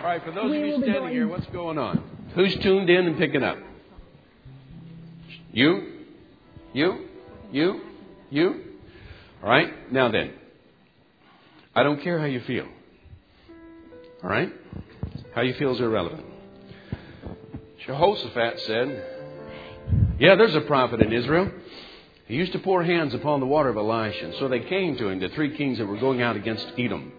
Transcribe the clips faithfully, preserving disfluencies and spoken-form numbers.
right, for those we of you will be standing going. here, what's going on? Who's tuned in and picking up? You? You? You? You? All right, now then. I don't care how you feel. All right? How you feel is irrelevant. Jehoshaphat said, yeah, there's a prophet in Israel. He used to pour hands upon the water of Elisha. And so they came to him, the three kings that were going out against Edom.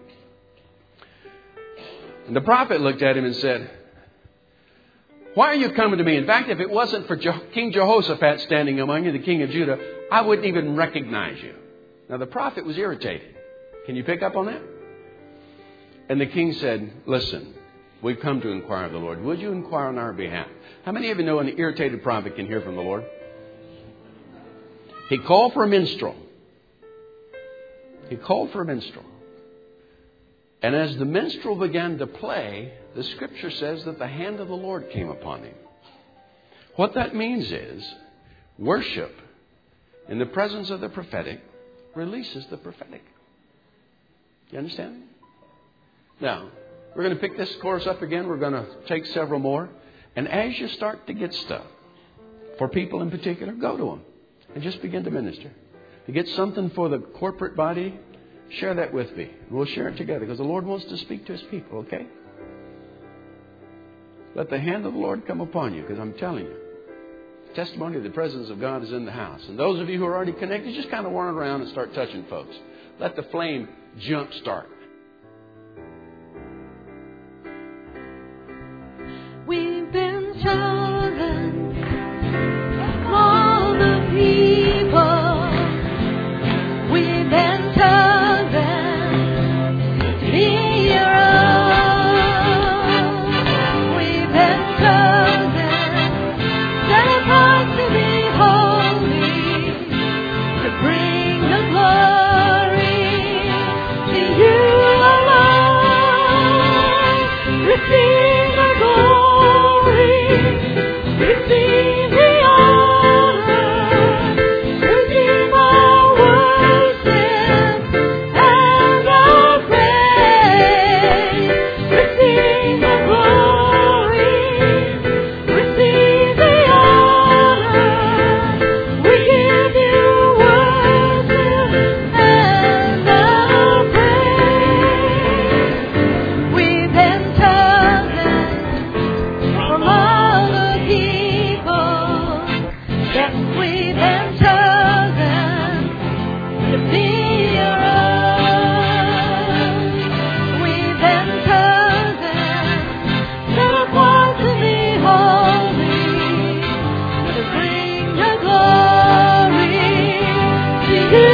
And the prophet looked at him and said, why are you coming to me? In fact, if it wasn't for King Jehoshaphat standing among you, the king of Judah, I wouldn't even recognize you. Now, the prophet was irritated. Can you pick up on that? And the king said, listen, we've come to inquire of the Lord. Would you inquire on our behalf? How many of you know an irritated prophet can hear from the Lord? He called for a minstrel. He called for a minstrel. And as the minstrel began to play, the scripture says that the hand of the Lord came upon him. What that means is worship in the presence of the prophetic releases the prophetic. You understand? Now, we're going to pick this chorus up again. We're going to take several more. And as you start to get stuff, for people in particular, go to them and just begin to minister. To get something for the corporate body, share that with me. We'll share it together because the Lord wants to speak to His people, okay? Let the hand of the Lord come upon you, because I'm telling you, the testimony of the presence of God is in the house. And those of you who are already connected, just kind of wander around and start touching folks. Let the flame jump start. We've been chosen from all the people. We've been chosen to be your own. We've been chosen, set apart to be holy, to bring the glory to you alone. Receive the glory, receive the honor, receive our worship and our praise. Receive the glory, receive the honor. We give you worship and our praise. We've been chosen from all the people. Yes, we've been chosen to be your own. We've been chosen, set apart to be holy, to bring the glory to you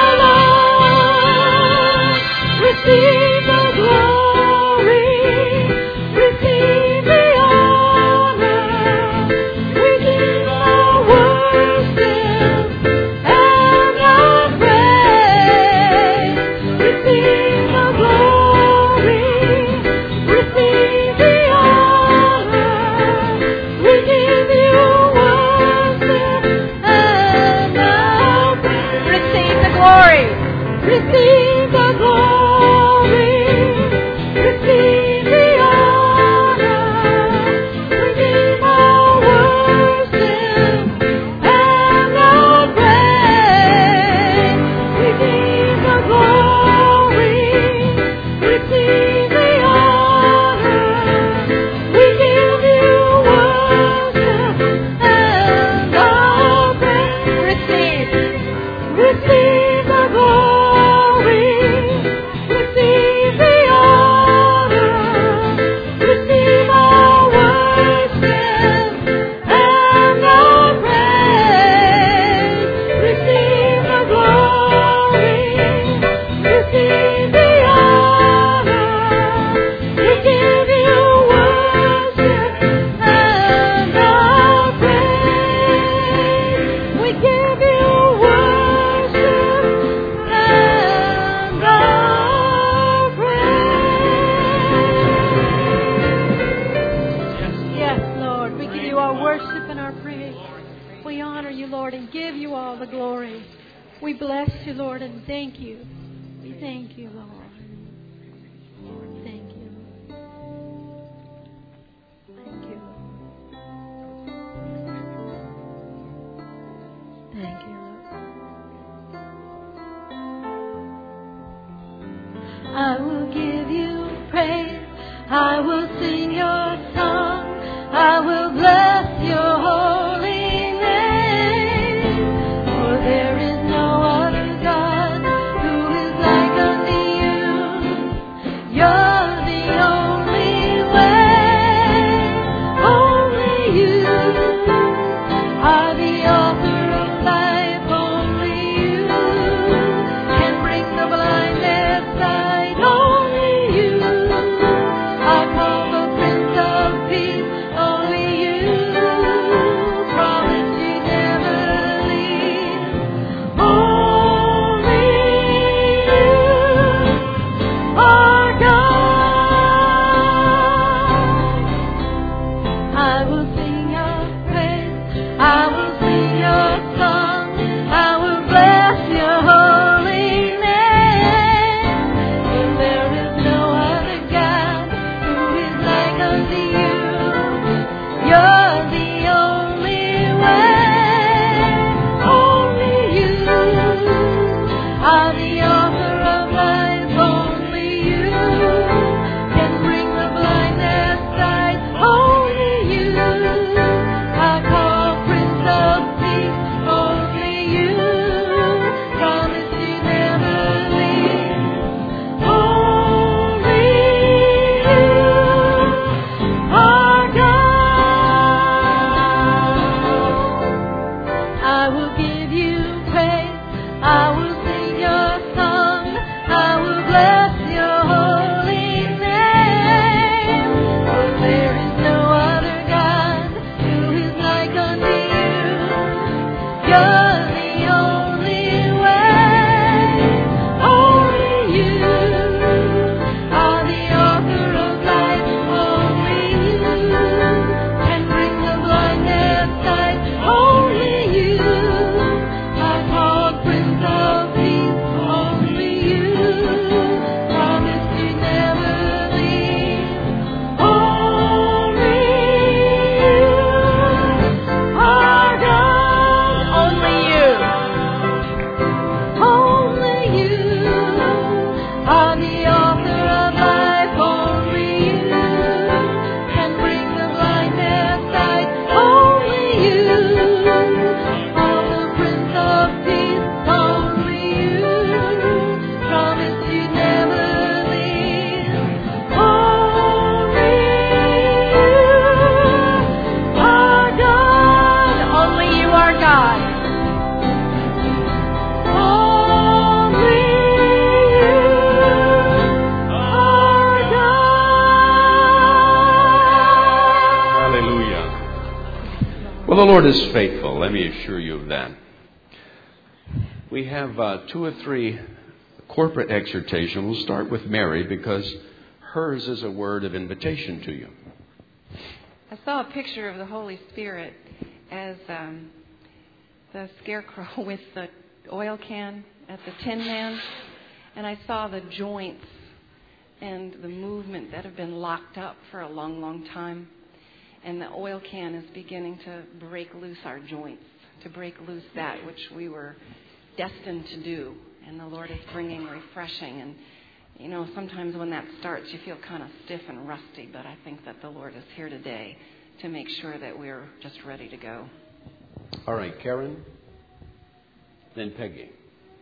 alone. Receive the glory, receive the honor. We give our worship and our praise. Receive the glory, receive the honor. We give you worship and our praise. Receive the glory, receive the glory, receive the honor. We give our worship and our praise. We give the glory, receive the honor. We give you worship and our praise. Receive, receive the glory, receive the honor, receive our worship and our praise. Receive the glory, receive the honor. We give you worship and our praise. We give you worship and our praise. Yes, Lord, we give you our worship and our praise. We honor you, Lord, and give you all the glory. We bless you, Lord, and thank you. Thank you, Lord. Thank you. I will give you praise. I will sing your song. I will bless your holy name. For there is no other God who is like unto you. You're the only way. Only you are the author of life. Only you can bring the blinded sight. Only you are called the Prince of Peace. Only you promised you never leave. Only you are God. I will sing your praise. I will sing your song. I will bless your holy name. For there is no other God who is like unto you. You're the only way. Only you are the author of life. Only you can bring the blinded sight. Only you are called Prince of Peace. Only you promised you never leave. Only you are God. I will give you praise. I will sing your song. I will bless your holy name. For there is no other God who is like unto you. You're the only way. Only you are the author of life. Only you can bring the blinded sight. Only you are called Prince of Peace. Only you promised you never leave. Only you are God. Only you. Only you are the author of life. Only you can bring the blinded sight. Only you are the Prince of Peace. Only you promised you never leave. Only you are God. Only you are God. Only you are God. Hallelujah. Well, the Lord is faithful. Let me assure you of that. We have uh, two or three corporate exhortation. We'll start with Mary because hers is a word of invitation to you. I saw a picture of the Holy Spirit as um, the scarecrow with the oil can at the Tin Man. And I saw the joints and the movement that have been locked up for a long, long time. And the oil can is beginning to break loose our joints, to break loose that which we were destined to do. And the Lord is bringing refreshing. And, you know, sometimes when that starts, you feel kind of stiff and rusty. But I think that the Lord is here today to make sure that we're just ready to go. All right, Karen, then Peggy.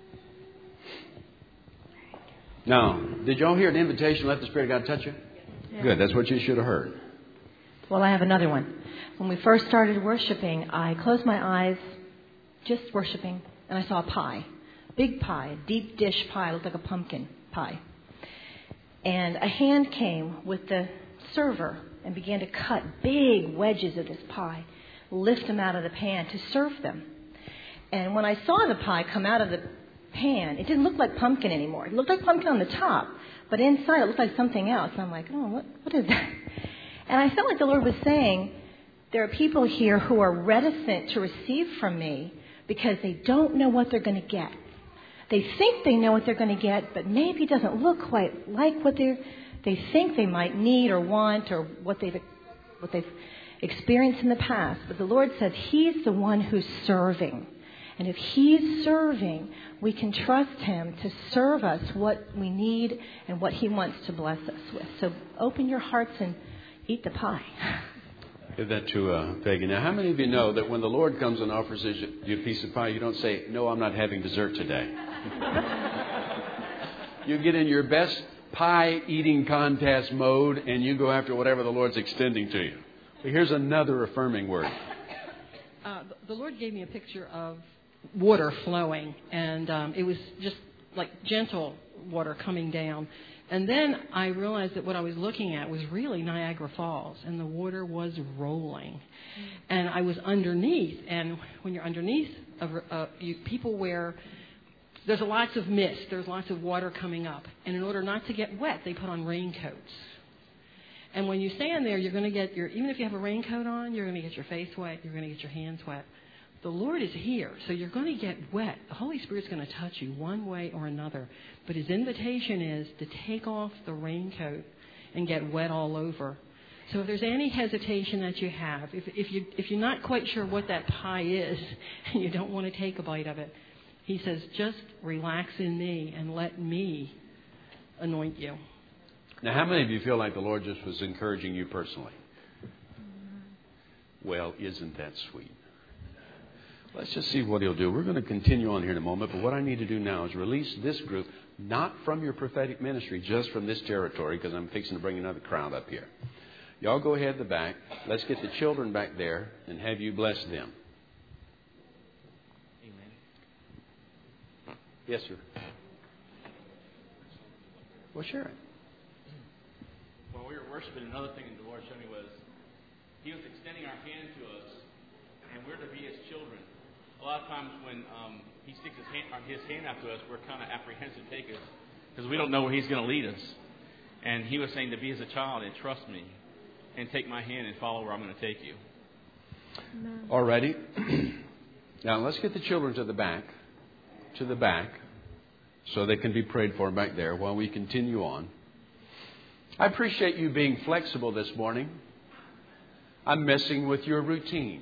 Now, did y'all hear an invitation to let the Spirit of God touch you? Yeah. Good, that's what you should have heard. Well, I have another one. When we first started worshiping, I closed my eyes, just worshiping, and I saw a pie. Big pie, a deep dish pie, looked like a pumpkin pie. And a hand came with the server and began to cut big wedges of this pie, lift them out of the pan to serve them. And when I saw the pie come out of the pan, it didn't look like pumpkin anymore. It looked like pumpkin on the top, but inside it looked like something else. And I'm like, oh, what, what is that? And I felt like the Lord was saying, there are people here who are reticent to receive from me because they don't know what they're going to get. They think they know what they're going to get, but maybe it doesn't look quite like what they they think they might need or want or what they've what they've experienced in the past. But the Lord says He's the one who's serving. And if He's serving, we can trust Him to serve us what we need and what He wants to bless us with. So open your hearts and eat the pie. Give that to uh, Peggy. Now, how many of you know that when the Lord comes and offers you a piece of pie, you don't say, "No, I'm not having dessert today." You get in your best pie eating contest mode and you go after whatever the Lord's extending to you. But here's another affirming word. Uh, the Lord gave me a picture of water flowing, and um, it was just like gentle water coming down. And then I realized that what I was looking at was really Niagara Falls, and the water was rolling. And I was underneath, and when you're underneath, uh, you, people wear, there's lots of mist, there's lots of water coming up. And in order not to get wet, they put on raincoats. And when you stand there, you're going to get your, even if you have a raincoat on, you're going to get your face wet, you're going to get your hands wet. The Lord is here, so you're going to get wet. The Holy Spirit's going to touch you one way or another. But His invitation is to take off the raincoat and get wet all over. So if there's any hesitation that you have, if, if, you, if you're not quite sure what that pie is and you don't want to take a bite of it, He says, just relax in me and let me anoint you. Now, how many of you feel like the Lord just was encouraging you personally? Well, isn't that sweet? Let's just see what He'll do. We're going to continue on here in a moment, but what I need to do now is release this group, not from your prophetic ministry, just from this territory, because I'm fixing to bring another crowd up here. Y'all go ahead to the back. Let's get the children back there and have you bless them. Amen. Yes, sir. Well, sure. While we were worshiping, another thing the Lord showed me was He was extending our hand to us, and we're to be His children. A lot of times when um, He sticks His hand, his hand out to us, we're kind of apprehensive to take us because we don't know where He's going to lead us. And He was saying to be as a child and trust me and take my hand and follow where I'm going to take you. All righty. Now let's get the children to the back, to the back, so they can be prayed for back there while we continue on. I appreciate you being flexible this morning. I'm messing with your routine.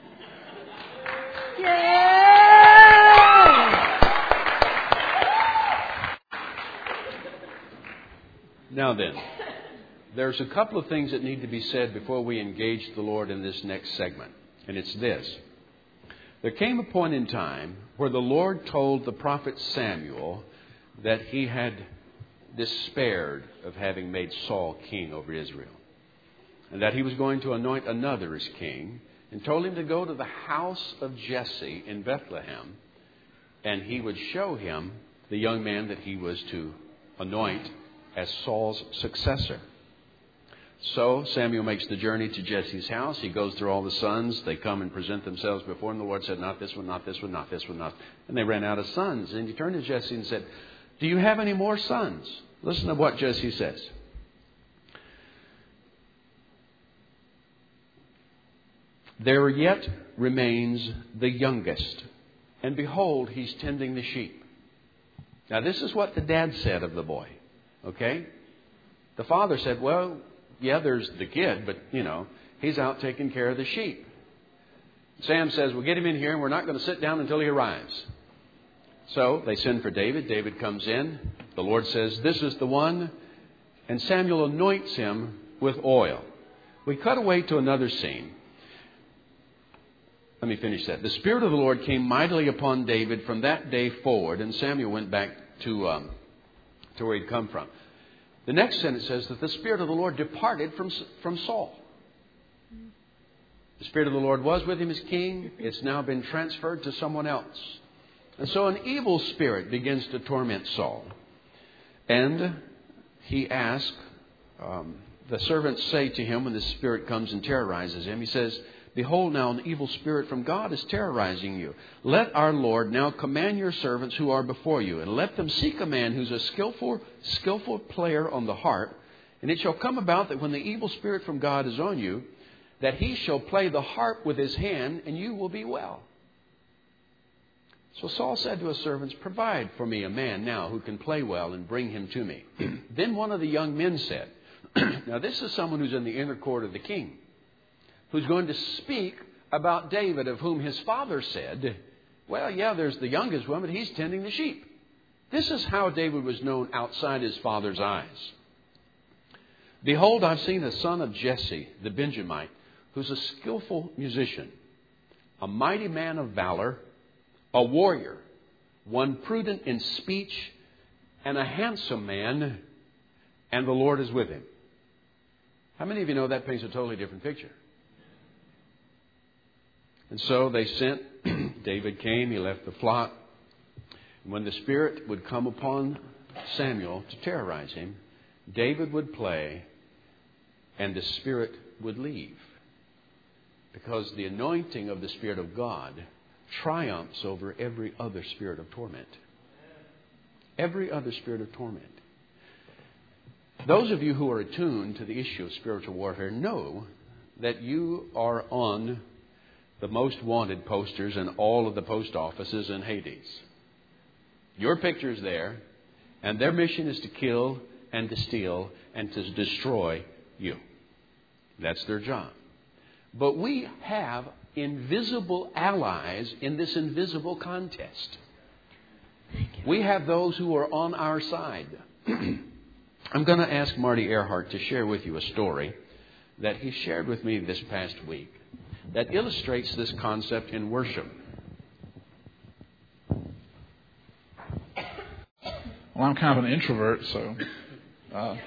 Now then, there's a couple of things that need to be said before we engage the Lord in this next segment. And it's this. There came a point in time where the Lord told the prophet Samuel that He had despaired of having made Saul king over Israel, and that He was going to anoint another as king, and told him to go to the house of Jesse in Bethlehem, and he would show him the young man that he was to anoint as Saul's successor. So Samuel makes the journey to Jesse's house. He goes through all the sons. They come and present themselves before him. The Lord said, not this one, not this one, not this one, not. And they ran out of sons. And he turned to Jesse and said, do you have any more sons? Listen to what Jesse says. There yet remains the youngest, and behold, he's tending the sheep. Now, this is what the dad said of the boy, okay? The father said, well, yeah, there's the kid, but, you know, he's out taking care of the sheep. Sam says, well, get him in here, and we're not going to sit down until he arrives. So they send for David. David comes in. The Lord says, this is the one, and Samuel anoints him with oil. We cut away to another scene. Let me finish that. The Spirit of the Lord came mightily upon David from that day forward, and Samuel went back to um, to where he'd come from. The next sentence says that the Spirit of the Lord departed from from Saul. The Spirit of the Lord was with him as king. It's now been transferred to someone else. And so an evil spirit begins to torment Saul. And he asks, um, the servants say to him when the spirit comes and terrorizes him, he says, behold, now an evil spirit from God is terrorizing you. Let our Lord now command your servants who are before you, and let them seek a man who's a skillful, skillful player on the harp. And it shall come about that when the evil spirit from God is on you, that he shall play the harp with his hand, and you will be well. So Saul said to his servants, provide for me a man now who can play well, and bring him to me. Then one of the young men said, now this is someone who's in the inner court of the king, who's going to speak about David, of whom his father said Well, yeah, there's the youngest one, but he's tending the sheep. This is how David was known outside his father's eyes. Behold, I've seen a son of Jesse, the Benjamite, who's a skillful musician, a mighty man of valor, a warrior, one prudent in speech, and a handsome man, and the Lord is with him. How many of you know that paints a totally different picture? And so they sent, David came, he left the flock. And when the Spirit would come upon Samuel to terrorize him, David would play and the Spirit would leave. Because the anointing of the Spirit of God triumphs over every other spirit of torment. Every other spirit of torment. Those of you who are attuned to the issue of spiritual warfare know that you are on the most wanted posters in all of the post offices in Hades. Your picture's there, and their mission is to kill and to steal and to destroy you. That's their job. But we have invisible allies in this invisible contest. We have those who are on our side. I'm going to ask Marty Earhart to share with you a story that he shared with me this past week that illustrates this concept in worship. Well, I'm kind of an introvert, so uh,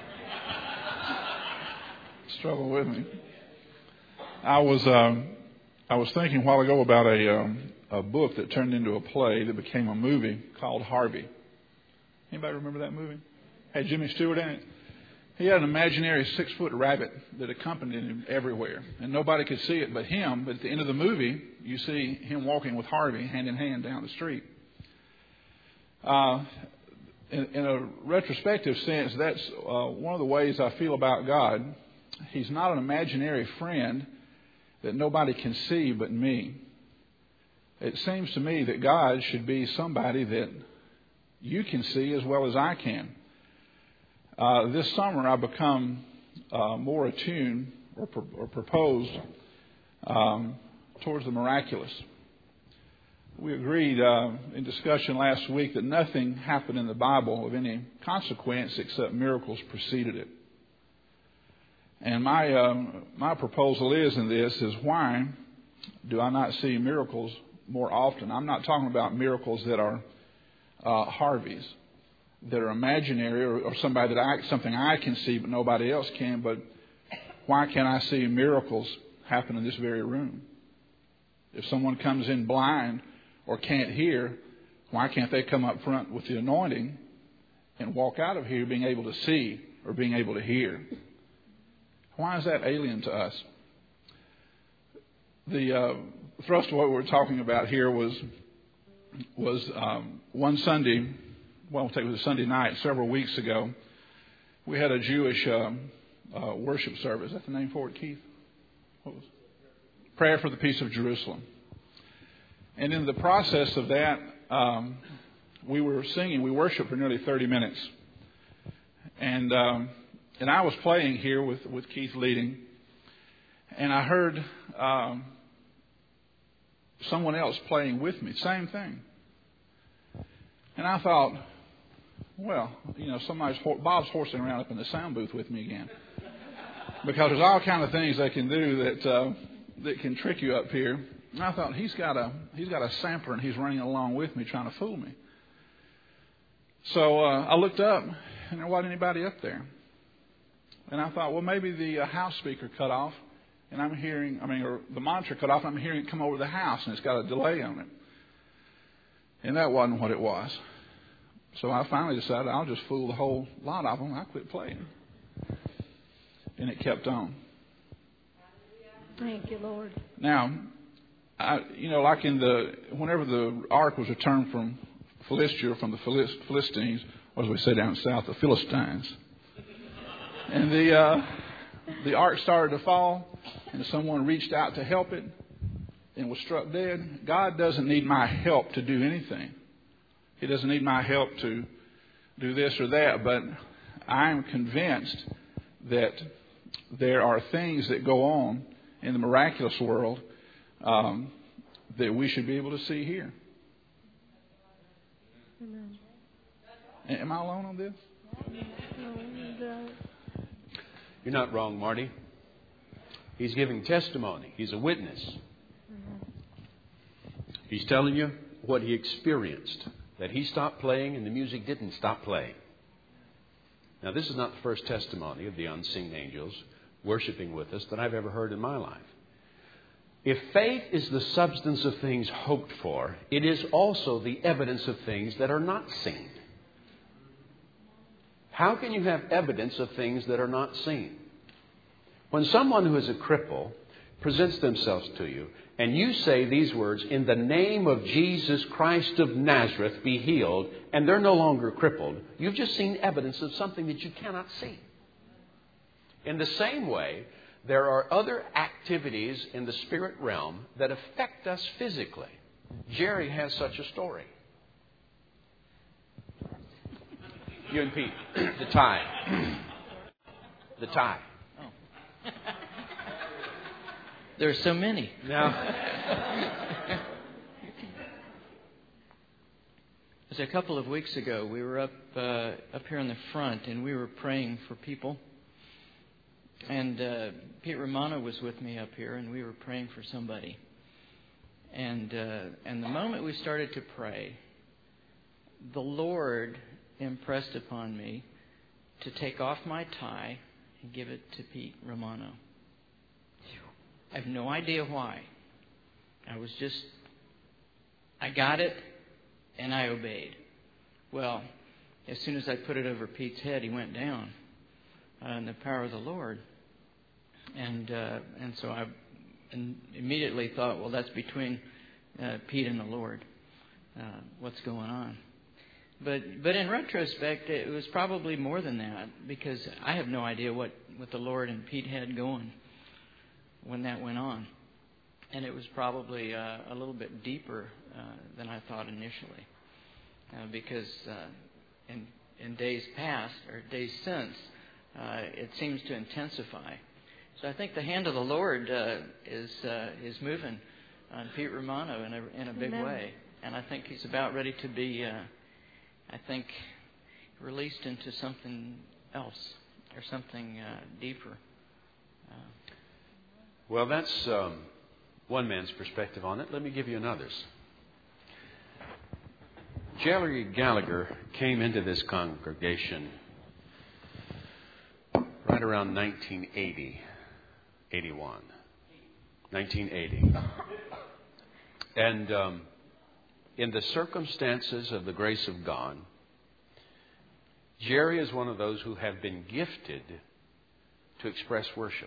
struggle with me. I was um, I was thinking a while ago about a um, a book that turned into a play that became a movie called Harvey. Anybody remember that movie? Had Jimmy Stewart in it. He had an imaginary six-foot rabbit that accompanied him everywhere, and nobody could see it but him. But at the end of the movie, you see him walking with Harvey hand in hand down the street. Uh, in, in a retrospective sense, that's uh, one of the ways I feel about God. He's not an imaginary friend that nobody can see but me. It seems to me that God should be somebody that you can see as well as I can. Uh, this summer, I've become uh, more attuned or, pro- or proposed um, towards the miraculous. We agreed uh, in discussion last week that nothing happened in the Bible of any consequence except miracles preceded it. And my uh, my proposal is in this is why do I not see miracles more often? I'm not talking about miracles that are uh, Harveys, that are imaginary, or, or somebody that I, something I can see but nobody else can. But why can't I see miracles happen in this very room? If someone comes in blind or can't hear, why can't they come up front with the anointing and walk out of here being able to see or being able to hear? Why is that alien to us? The uh, thrust of what we're talking about here was was um, one Sunday. Well, it was a Sunday night several weeks ago. We had a Jewish um, uh, worship service. Is that the name for it, Keith? What was it? Prayer for the Peace of Jerusalem. And in the process of that, um, we were singing. We worshiped for nearly thirty minutes, and um, and I was playing here with with Keith leading, and I heard um, someone else playing with me. Same thing. And I thought, well, you know, somebody's Bob's horsing around up in the sound booth with me again, because there's all kind of things they can do that uh, that can trick you up here. And I thought he's got a he's got a sampler and he's running along with me trying to fool me. So uh, I looked up and there wasn't anybody up there. And I thought, well, maybe the uh, house speaker cut off, and I'm hearing, I mean, or the monitor cut off, and I'm hearing it come over the house, and it's got a delay on it. And that wasn't what it was. So I finally decided I'll just fool the whole lot of them. I quit playing. And it kept on. Thank you, Lord. Now, I, you know, like in the, whenever the ark was returned from Philistia, from the Philist, Philistines, or as we say down south, the Philistines. And the uh, the ark started to fall, and someone reached out to help it and was struck dead. God doesn't need my help to do anything. He doesn't need my help to do this or that, but I'm convinced that there are things that go on in the miraculous world um, that we should be able to see here. Amen. Am I alone on this? You're not wrong, Marty. He's giving testimony. He's a witness. He's telling you what he experienced, that he stopped playing and the music didn't stop playing. Now, this is not the first testimony of the unseen angels worshiping with us that I've ever heard in my life. If faith is the substance of things hoped for, it is also the evidence of things that are not seen. How can you have evidence of things that are not seen? When someone who is a cripple presents themselves to you and you say these words, "In the name of Jesus Christ of Nazareth, be healed," and they're no longer crippled, you've just seen evidence of something that you cannot see. In the same way, there are other activities in the spirit realm that affect us physically. Jerry has such a story. You and Pete, the tie. The tie. Oh. There are so many. Now, it was a couple of weeks ago. We were up uh, up here in the front, and we were praying for people. And uh, Pete Romano was with me up here, and we were praying for somebody. And uh, and the moment we started to pray, the Lord impressed upon me to take off my tie and give it to Pete Romano. I have no idea why. I was just, I got it, and I obeyed. Well, as soon as I put it over Pete's head, he went down uh, in the power of the Lord. And uh, and so I immediately thought, well, that's between uh, Pete and the Lord. Uh, what's going on? But but in retrospect, it was probably more than that, because I have no idea what, what the Lord and Pete had going when that went on. And it was probably uh, a little bit deeper uh, than I thought initially. Uh, because uh, in, in days past, or days since, uh, it seems to intensify. So I think the hand of the Lord uh, is uh, is moving on Pete Romano in a, in a big Amen. way. And I think he's about ready to be... Uh, I think, released into something else or something uh, deeper. Uh, well, that's um, one man's perspective on it. Let me give you another's. Jerry Gallagher came into this congregation right around nineteen eighty, eighty-one. nineteen eighty. And... Um, in the circumstances of the grace of God, Jerry is one of those who have been gifted to express worship.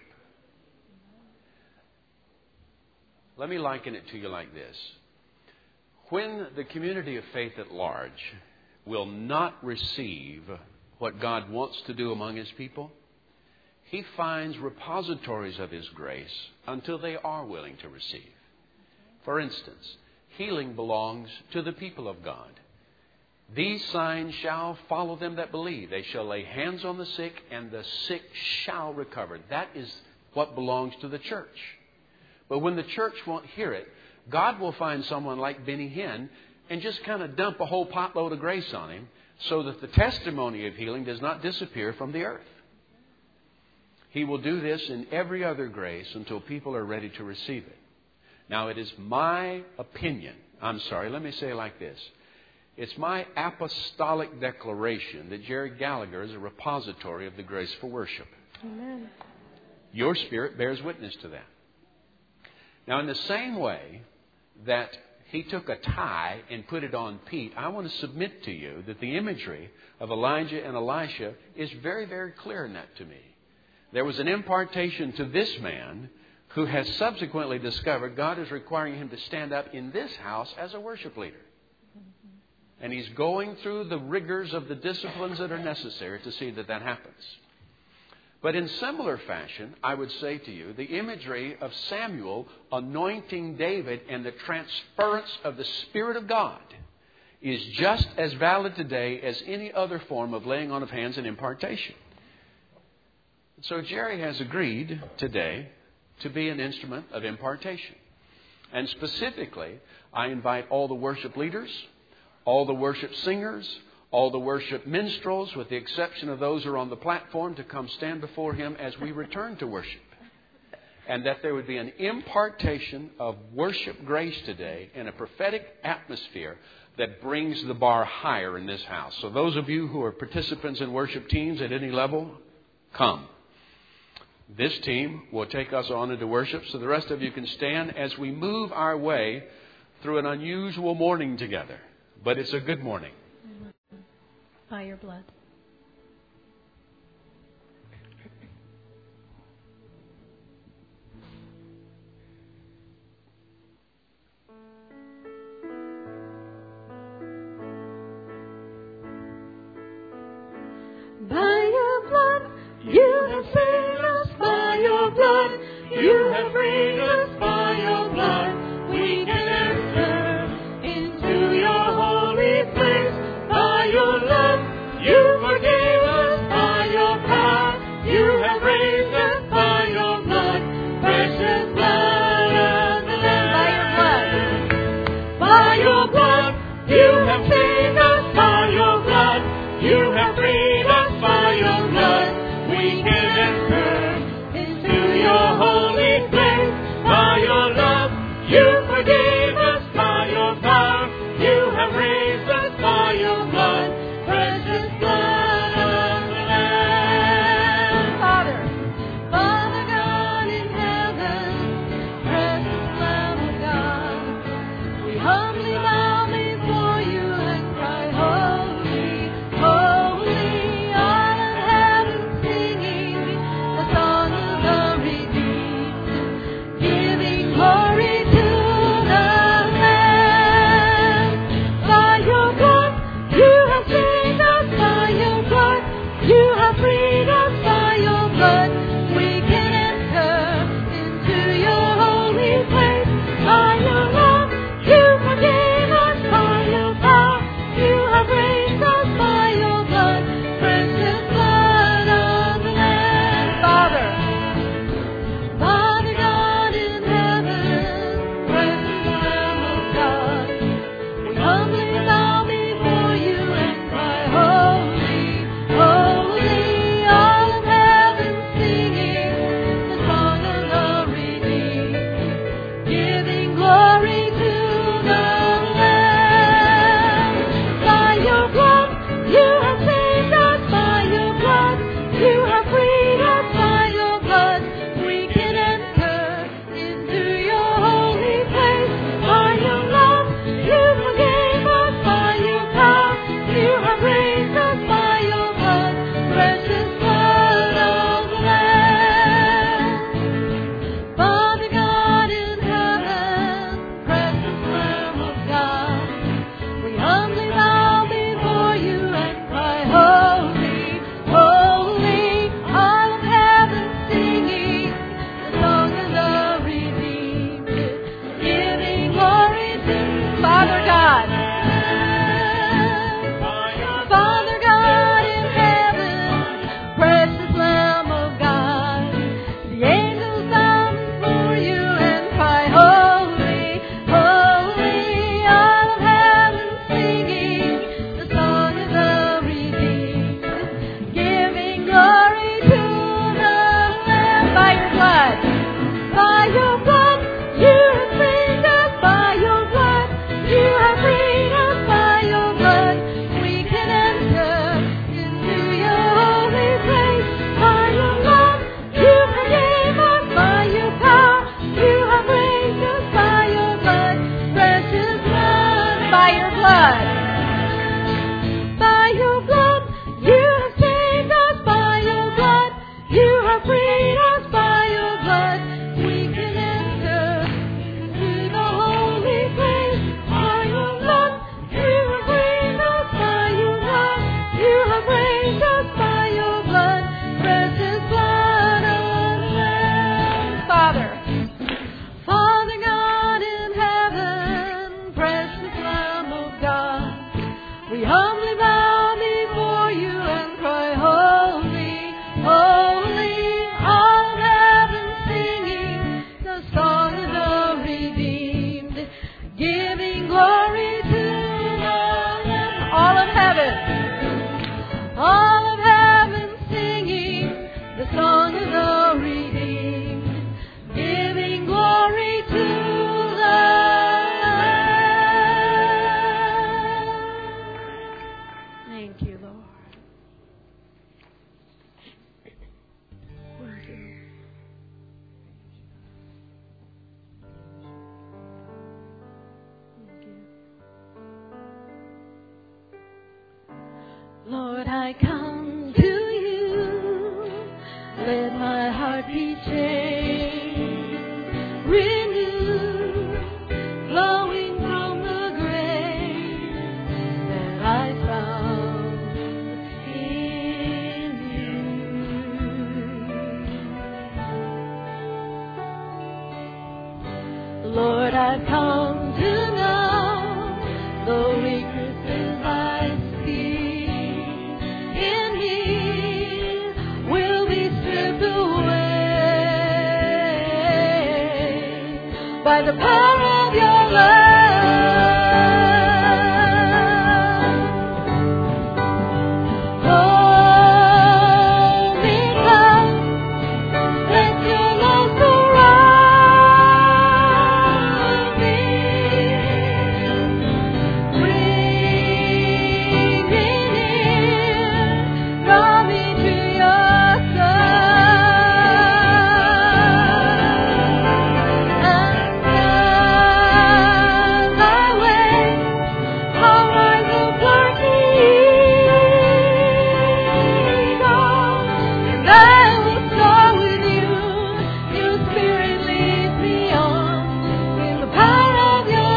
Let me liken it to you like this. When the community of faith at large will not receive what God wants to do among His people, He finds repositories of His grace until they are willing to receive. For instance, healing belongs to the people of God. These signs shall follow them that believe. They shall lay hands on the sick, and the sick shall recover. That is what belongs to the church. But when the church won't hear it, God will find someone like Benny Hinn and just kind of dump a whole potload of grace on him so that the testimony of healing does not disappear from the earth. He will do this in every other grace until people are ready to receive it. Now, it is my opinion, I'm sorry, let me say it like this. It's my apostolic declaration that Jerry Gallagher is a repository of the grace for worship. Amen. Your spirit bears witness to that. Now, in the same way that he took a tie and put it on Pete, I want to submit to you that the imagery of Elijah and Elisha is very, very clear in that to me. There was an impartation to this man who has subsequently discovered God is requiring him to stand up in this house as a worship leader. And he's going through the rigors of the disciplines that are necessary to see that that happens. But in similar fashion, I would say to you, the imagery of Samuel anointing David and the transference of the Spirit of God is just as valid today as any other form of laying on of hands and impartation. So Jerry has agreed today to be an instrument of impartation. And specifically, I invite all the worship leaders, all the worship singers, all the worship minstrels, with the exception of those who are on the platform, to come stand before Him as we return to worship. And that there would be an impartation of worship grace today in a prophetic atmosphere that brings the bar higher in this house. So those of you who are participants in worship teams at any level, come. This team will take us on into worship, so the rest of you can stand as we move our way through an unusual morning together. But it's a good morning. By your blood. By your blood, you have saved us. By your blood, you have freed us. By your blood, we can enter into your holy place. By your love, you forgave us. By your power, you have raised us. By your blood, precious blood of the Lamb. By your blood, you have saved us. By your blood, you have freed us. By your blood, we can enter into your holy place. By your I come to you, let my heart be changed, renewed, flowing from the grace that I found in you. Lord, I've come to know the weaknesses I see in me will be stripped away by the power of your love. Hold me close, let your love surround me. Bring me near, draw me to your side. And as I wait, I'll rise up like the eagle, and I will soar with you. Your spirit leads me on in the power of your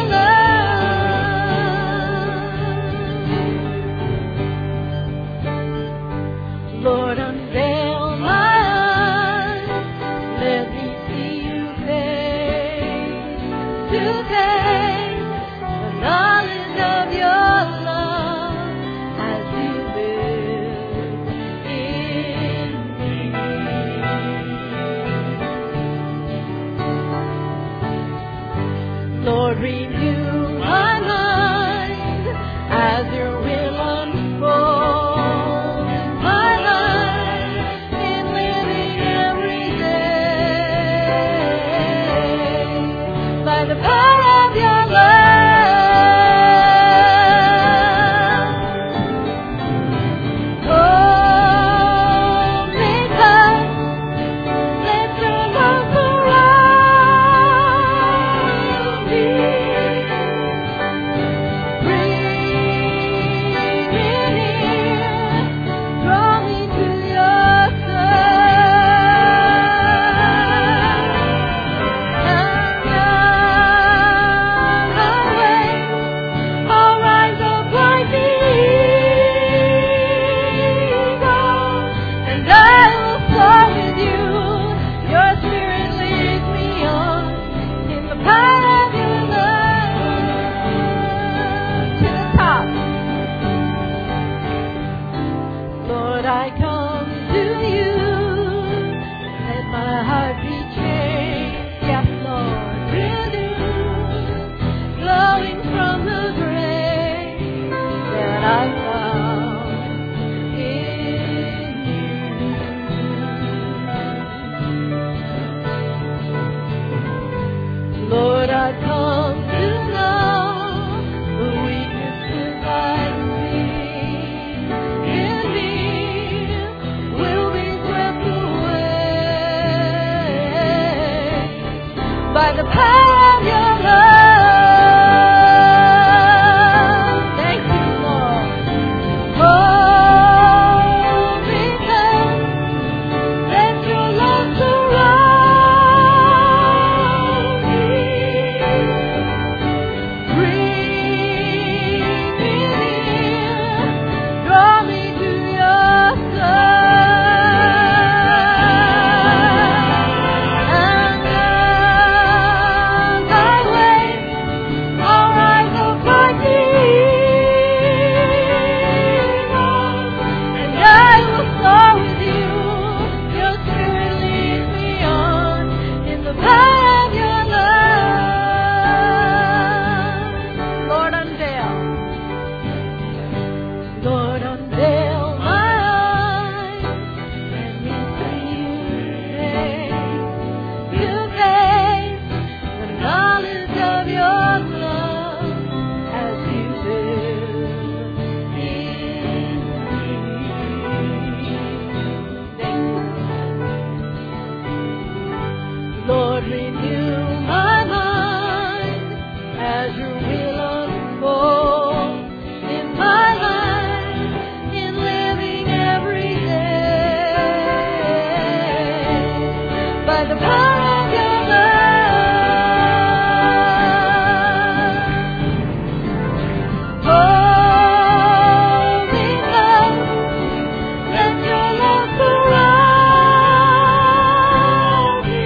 love. Lord, unveil my eyes, let me see you face to face, the knowledge of your love as you live in me. Lord, renew my mind as your will unfolds in my life, in living every day by the power of your love. Hold me close, let your love surround me. Bring me near, draw me to your side. And as I wait, I'll rise up like the eagle, and I will soar with you. Your spirit leads me on in the power of your love. To the top. Lord, I come to you. Let my heart be changed. Yes, Lord. Renewed, flowing from the grace that I found in you. Lord, I've come to know the weaknesses I see in me will be swept away by the power of your love. Thank you, Lord. Hold me close, let your love surround me. Bring me near, draw me to your side. And as the power of your love. Hold me close, let your love surround me.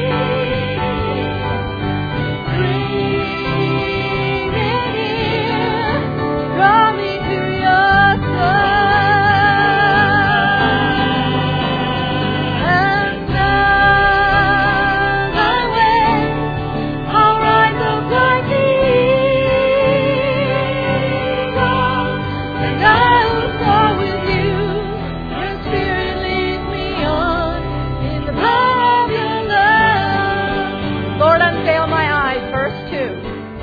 Bring me near, draw me to your side. And as I wait, I'll rise up like the eagle, and I will soar with you. Your spirit leads me on in the power of your love. Lord, unveil my eyes, verse two.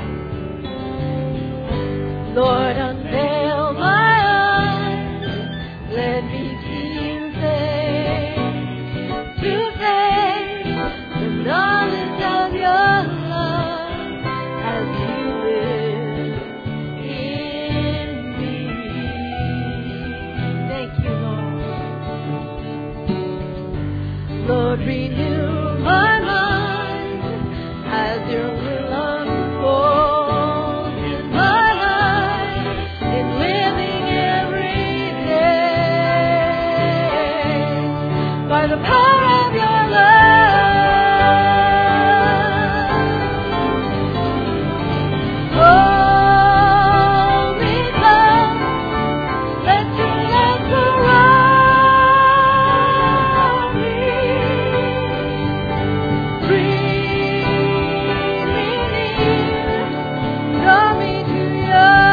Lord, unveil my eyes, let me see you face to face, the knowledge of your love as you live in me. Thank you, Lord. Lord, renew my mind as your will unfolds in my life, in living every day, by the power of your love. Hold me close, let your love surround me. Bring me near, draw me to your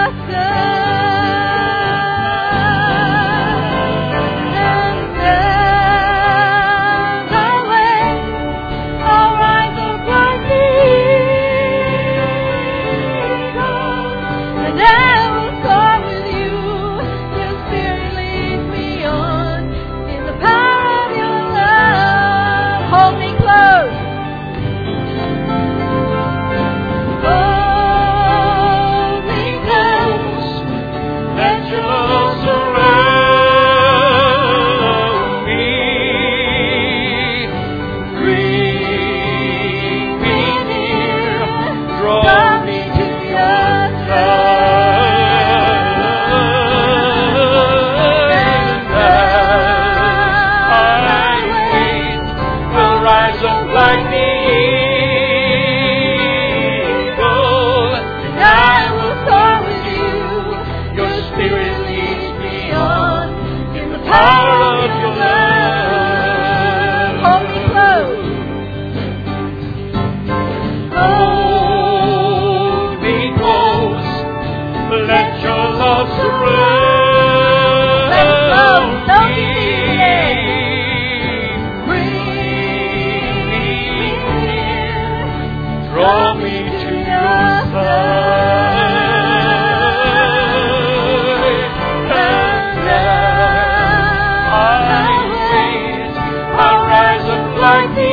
side. And as I wait, I'll rise up like the eagle, and I will soar with you. Your spirit leads me on in the power of your love. Hold me close. Hold me close, let your love surround me. Bring me near, draw me to your side. And as I wait, will rise up like the eagle, and I will soar with you. Your spirit leads me on in the power of your love. Hold me close. Hold me close, let your love surround me. Bring me near, draw me to your side. And as I wait, I'll rise up like the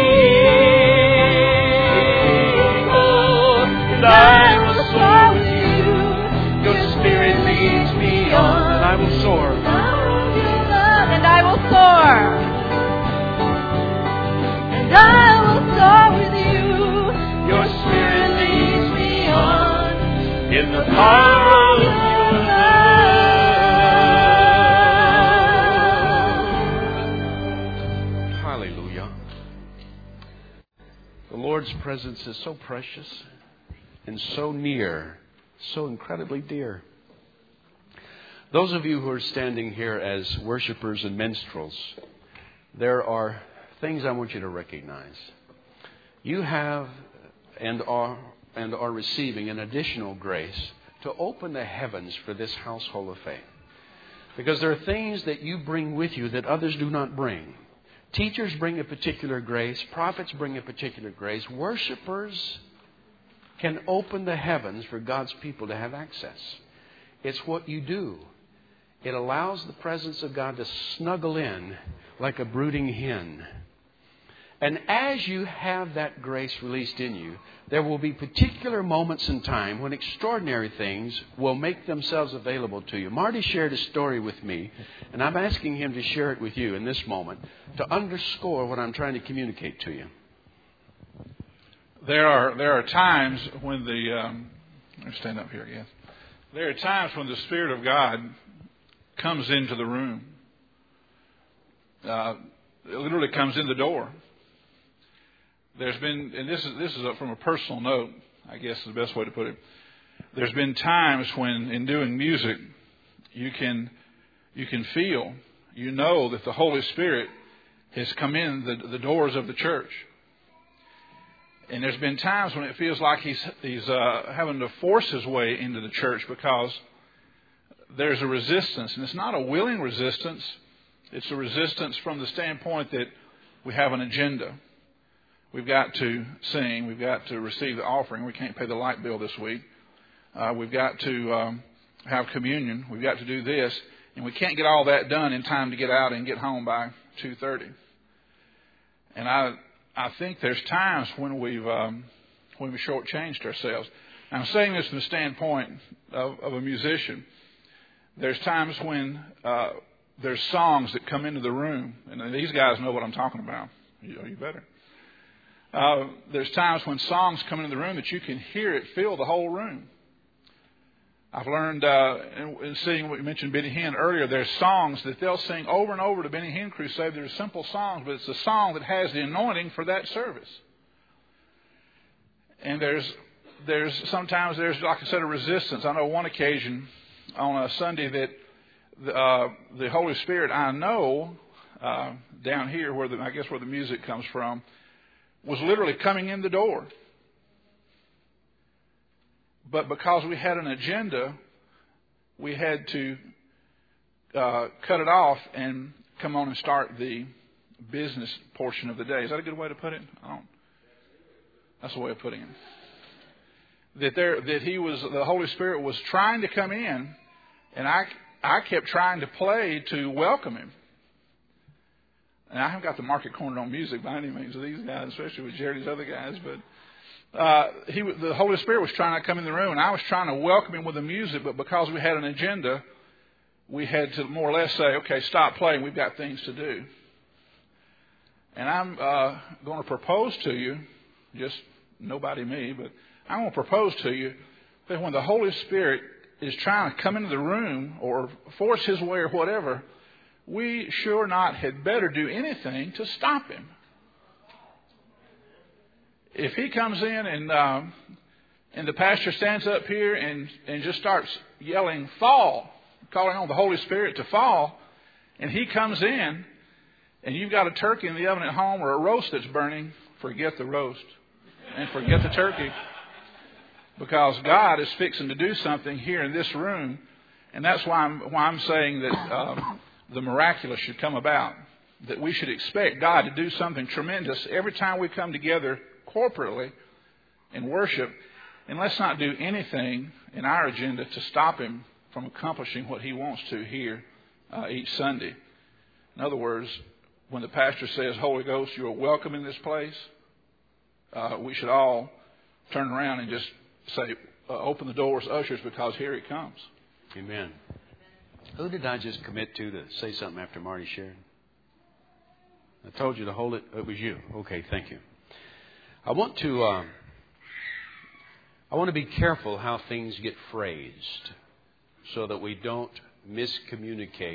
eagle, and I will soar with you. Your spirit leads me on, And I will soar. and I will soar. And I will soar with you. Your spirit leads me on in the power of your love. Hallelujah. The Lord's presence is so precious and so near, so incredibly dear. Those of you who are standing here as worshipers and minstrels, there are things I want you to recognize. You have and are and are receiving an additional grace to open the heavens for this household of faith. Because there are things that you bring with you that others do not bring. Teachers bring a particular grace. Prophets bring a particular grace. Worshipers can open the heavens for God's people to have access. It's what you do. It allows the presence of God to snuggle in like a brooding hen. And as you have that grace released in you, there will be particular moments in time when extraordinary things will make themselves available to you. Marty shared a story with me, and I'm asking him to share it with you in this moment to underscore what I'm trying to communicate to you. there are there are times when the um, let me stand up here again. There are times when the Spirit of God comes into the room. Uh, it literally comes in the door. There's been, and this is this is from a personal note, I guess is the best way to put it. There's been times when, in doing music, you can you can feel, you know that the Holy Spirit has come in the, the doors of the church. And there's been times when it feels like he's he's uh, having to force his way into the church because there's a resistance. And it's not a willing resistance. It's a resistance from the standpoint that we have an agenda. We've got to sing. We've got to receive the offering. We can't pay the light bill this week. Uh, we've got to um, have communion. We've got to do this. And we can't get all that done in time to get out and get home by two thirty. And I... I think there's times when we've um, when we've shortchanged ourselves. I'm saying this from the standpoint of, of a musician. There's times when uh, there's songs that come into the room, and these guys know what I'm talking about. You, you better. Uh, there's times when songs come into the room that you can hear it fill the whole room. I've learned uh, in, in seeing what you mentioned Benny Hinn earlier, there's songs that they'll sing over and over to Benny Hinn Crusade. They're simple songs, but it's a song that has the anointing for that service. And there's there's sometimes there's, like I said, a resistance. I know one occasion on a Sunday that uh, the Holy Spirit, I know uh, down here where the, I guess where the music comes from, was literally coming in the door. But because we had an agenda, we had to uh, cut it off and come on and start the business portion of the day. Is that a good way to put it? I don't. That's the way of putting it. That there, that he was, the Holy Spirit was trying to come in, and I, I kept trying to play to welcome him. And I haven't got the market cornered on music by any means of these guys, especially with Jerry's other guys, but. Uh, he, the Holy Spirit was trying to come in the room, and I was trying to welcome him with the music, but because we had an agenda, we had to more or less say, okay, stop playing. We've got things to do. And I'm uh, going to propose to you, just nobody me, but I'm going to propose to you that when the Holy Spirit is trying to come into the room or force his way or whatever, we sure not had better do anything to stop him. If he comes in and uh, and the pastor stands up here and, and just starts yelling, fall, calling on the Holy Spirit to fall, and he comes in and you've got a turkey in the oven at home or a roast that's burning, forget the roast and forget the turkey. Because God is fixing to do something here in this room, and that's why I'm, why I'm saying that uh, the miraculous should come about, that we should expect God to do something tremendous every time we come together corporately in worship, and let's not do anything in our agenda to stop him from accomplishing what he wants to here uh, each Sunday. In other words, when the pastor says, Holy Ghost, you are welcome in this place, uh, we should all turn around and just say, uh, open the doors, ushers, because here he comes. Amen. Who did I just commit to to say something after Marty shared? I told you to hold it. It was you. Okay, thank you. I want to uh, I want to be careful how things get phrased so that we don't miscommunicate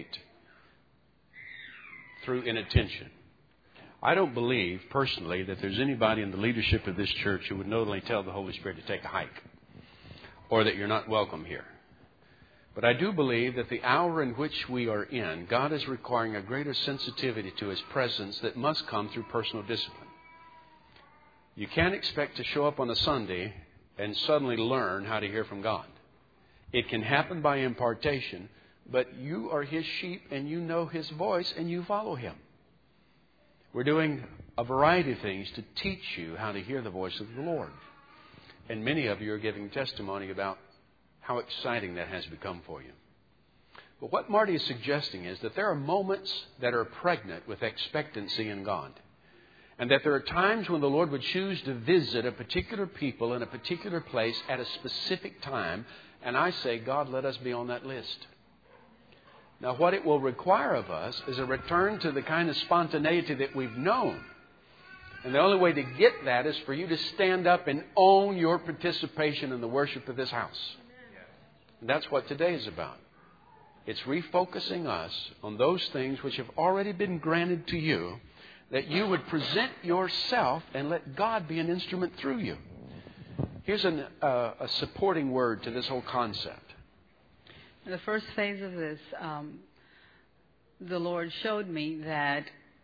through inattention. I don't believe, personally, that there's anybody in the leadership of this church who would knowingly tell the Holy Spirit to take a hike or that you're not welcome here. But I do believe that the hour in which we are in, God is requiring a greater sensitivity to His presence that must come through personal discipline. You can't expect to show up on a Sunday and suddenly learn how to hear from God. It can happen by impartation, but you are His sheep and you know His voice and you follow Him. We're doing a variety of things to teach you how to hear the voice of the Lord. And many of you are giving testimony about how exciting that has become for you. But what Marty is suggesting is that there are moments that are pregnant with expectancy in God. And that there are times when the Lord would choose to visit a particular people in a particular place at a specific time. And I say, God, let us be on that list. Now, what it will require of us is a return to the kind of spontaneity that we've known. And the only way to get that is for you to stand up and own your participation in the worship of this house. And that's what today is about. It's refocusing us on those things which have already been granted to you, that you would present yourself and let God be an instrument through you. Here's an, uh, a supporting word to this whole concept. In the first phase of this, um, the Lord showed me that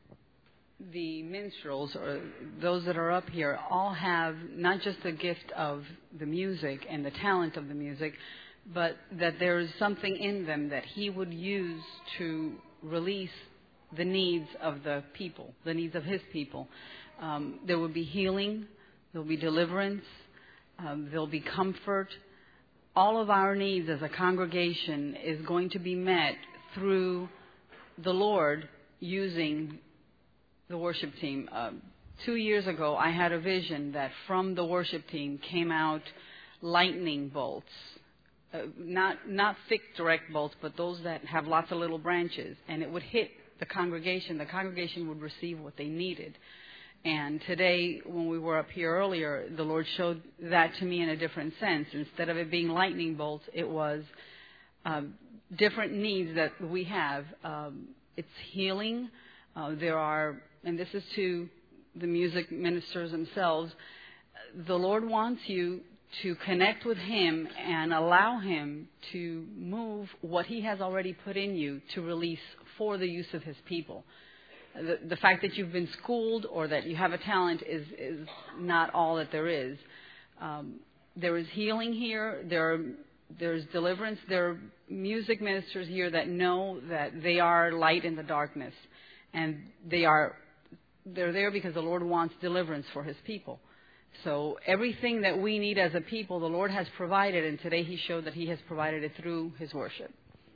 the minstrels, or those that are up here, all have not just the gift of the music and the talent of the music, but that there is something in them that He would use to release the needs of the people, the needs of His people. Um, there will be healing, there will be deliverance, um, there will be comfort. All of our needs as a congregation is going to be met through the Lord using the worship team. Uh, two years ago, I had a vision that from the worship team came out lightning bolts. Uh, not not thick direct bolts, but those that have lots of little branches. And it would hit the congregation. The congregation would receive what they needed. And today, when we were up here earlier, the Lord showed that to me in a different sense. Instead of it being lightning bolts, it was um, different needs that we have. Um, it's healing. Uh, there are, and this is to the music ministers themselves, the Lord wants you to connect with Him and allow Him to move what He has already put in you to release for the use of His people. The, the fact that you've been schooled or that you have a talent is, is not all that there is. Um, there is healing here. There are, there's deliverance. There are music ministers here that know that they are light in the darkness. And they are, they're there because the Lord wants deliverance for His people. So everything that we need as a people, the Lord has provided, and today He showed that He has provided it through His worship.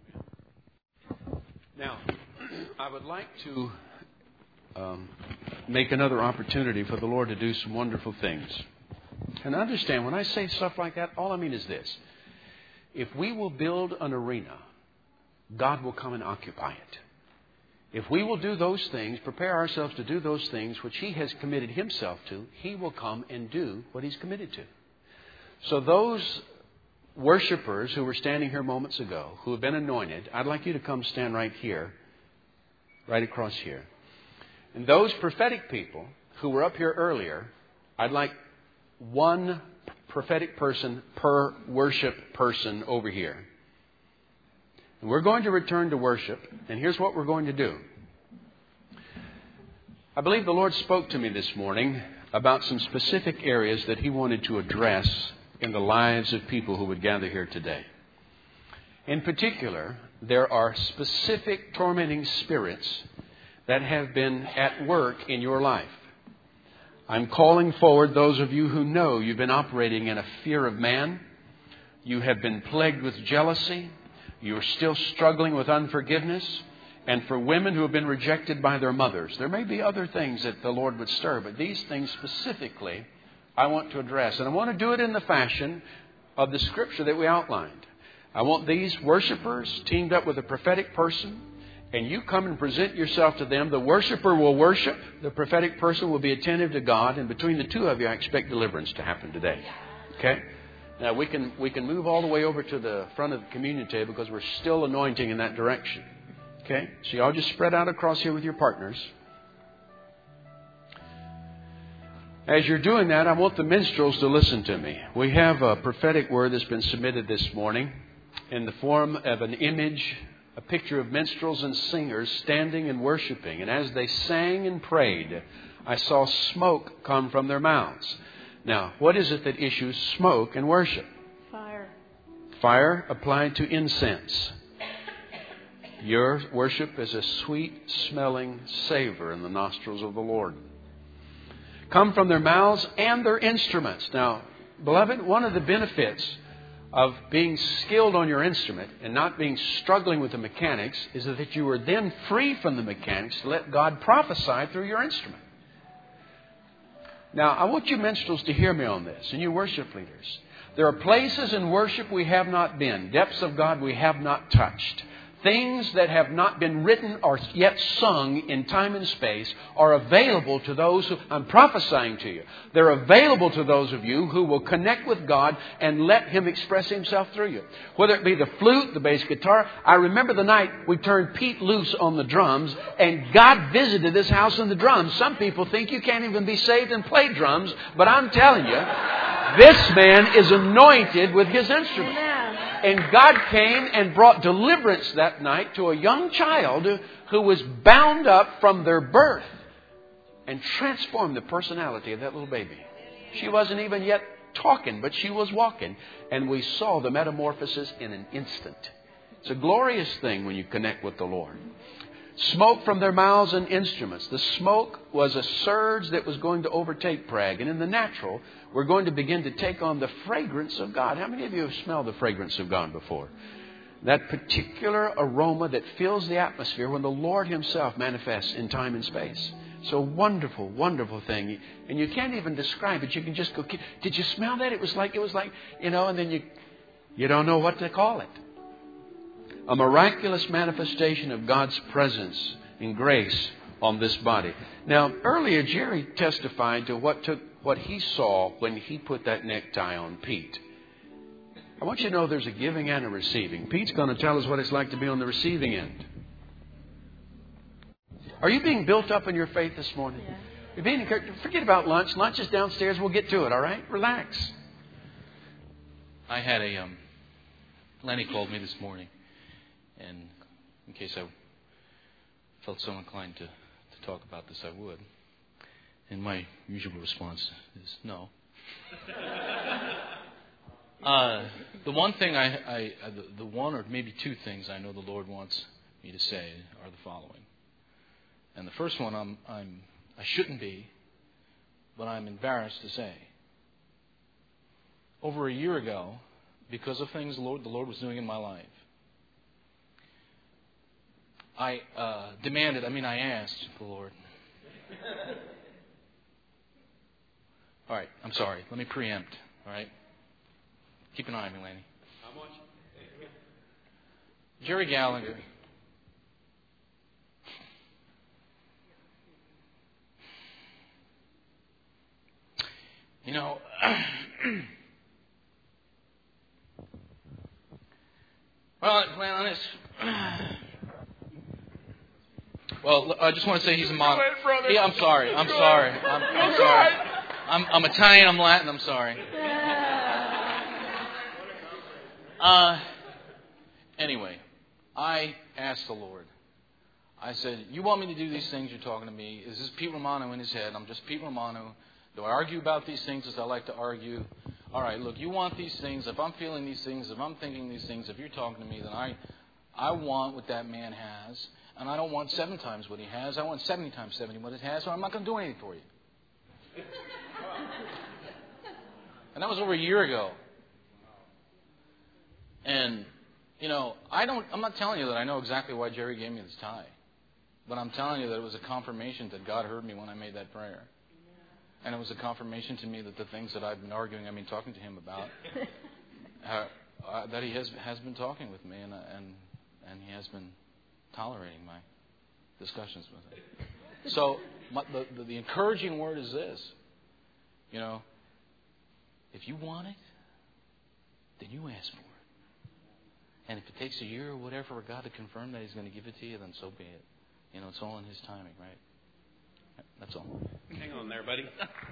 Now, I would like to um, make another opportunity for the Lord to do some wonderful things. And understand, when I say stuff like that, all I mean is this. If we will build an arena, God will come and occupy it. If we will do those things, prepare ourselves to do those things which He has committed Himself to, He will come and do what He's committed to. So those worshipers who were standing here moments ago, who have been anointed, I'd like you to come stand right here, right across here. And those prophetic people who were up here earlier, I'd like one prophetic person per worship person over here. And we're going to return to worship, and here's what we're going to do. I believe the Lord spoke to me this morning about some specific areas that He wanted to address in the lives of people who would gather here today. In particular, there are specific tormenting spirits that have been at work in your life. I'm calling forward those of you who know you've been operating in a fear of man. You have been plagued with jealousy. You're still struggling with unforgiveness. And for women who have been rejected by their mothers, there may be other things that the Lord would stir, but these things specifically I want to address. And I want to do it in the fashion of the scripture that we outlined. I want these worshipers teamed up with a prophetic person, and you come and present yourself to them. The worshiper will worship. The prophetic person will be attentive to God. And between the two of you, I expect deliverance to happen today. Okay? Now, we can we can move all the way over to the front of the communion table because we're still anointing in that direction. Okay? So y'all just spread out across here with your partners. As you're doing that, I want the minstrels to listen to me. We have a prophetic word that's been submitted this morning in the form of an image, a picture of minstrels and singers standing and worshiping. And as they sang and prayed, I saw smoke come from their mouths. Now, what is it that issues smoke in worship? Fire. Fire applied to incense. Your worship is a sweet-smelling savor in the nostrils of the Lord. Come from their mouths and their instruments. Now, beloved, one of the benefits of being skilled on your instrument and not being struggling with the mechanics is that you are then free from the mechanics to let God prophesy through your instrument. Now, I want you minstrels to hear me on this, and you worship leaders. There are places in worship we have not been, depths of God we have not touched, Things that have not been written or yet sung in time and space are available to those who, I'm prophesying to you, they're available to those of you who will connect with God and let Him express Himself through you. Whether it be the flute, the bass guitar. I remember the night we turned Pete loose on the drums and God visited this house in the drums. Some people think you can't even be saved and play drums, but I'm telling you, this man is anointed with his instrument. And God came and brought deliverance that night to a young child who was bound up from their birth and transformed the personality of that little baby. She wasn't even yet talking, but she was walking. And we saw the metamorphosis in an instant. It's a glorious thing when you connect with the Lord. Smoke from their mouths and instruments. The smoke was a surge that was going to overtake Prague. And in the natural, we're going to begin to take on the fragrance of God. How many of you have smelled the fragrance of God before? That particular aroma that fills the atmosphere when the Lord Himself manifests in time and space. So wonderful, wonderful thing. And you can't even describe it. You can just go, did you smell that? It was like, it was like, you know, and then you, you don't know what to call it. A miraculous manifestation of God's presence and grace on this body. Now, earlier Jerry testified to what took what he saw when he put that necktie on Pete. I want you to know there's a giving and a receiving. Pete's going to tell us what it's like to be on the receiving end. Are you being built up in your faith this morning? Yeah. You're being encouraged. Forget about lunch. Lunch is downstairs. We'll get to it, all right? Relax. I had a... Um, Lenny called me this morning. And in case I felt so inclined to, to talk about this, I would. And my usual response is no. uh, the one thing I, I the, the one or maybe two things I know the Lord wants me to say are the following. And the first one I'm, I'm I shouldn't be, but I'm embarrassed to say. Over a year ago, because of things the Lord, the Lord was doing in my life, I uh, demanded, I mean, I asked the Lord. All right, I'm sorry. Let me preempt, all right? Keep an eye on me, Laney. How much? Jerry Gallagher. You know, well, well, honest. Well, I just want to say he's a model. Yeah, I'm sorry. I'm sorry. I'm, I'm sorry. I'm, I'm Italian. I'm Latin. I'm sorry. Uh, anyway, I asked the Lord. I said, you want me to do these things you're talking to me? Is this Pete Romano in his head? I'm just Pete Romano. Do I argue about these things as I like to argue? All right, look, you want these things. If I'm feeling these things, if I'm thinking these things, if you're talking to me, then I, I want what that man has. And I don't want seven times what he has. I want seventy times seventy what it has, so I'm not going to do anything for you. And that was over a year ago. And, you know, I don't, I'm not telling you that I know exactly why Jerry gave me this tie. But I'm telling you that it was a confirmation that God heard me when I made that prayer. And it was a confirmation to me that the things that I've been arguing, I mean, talking to him about, uh, uh, that he has has been talking with me, and uh, and and he has been tolerating my discussions with him. So my, the, the the encouraging word is this: you know, if you want it, then you ask for it. And if it takes a year or whatever for God to confirm that He's going to give it to you, then so be it. You know, it's all in His timing, right? That's all. Hang on there, buddy.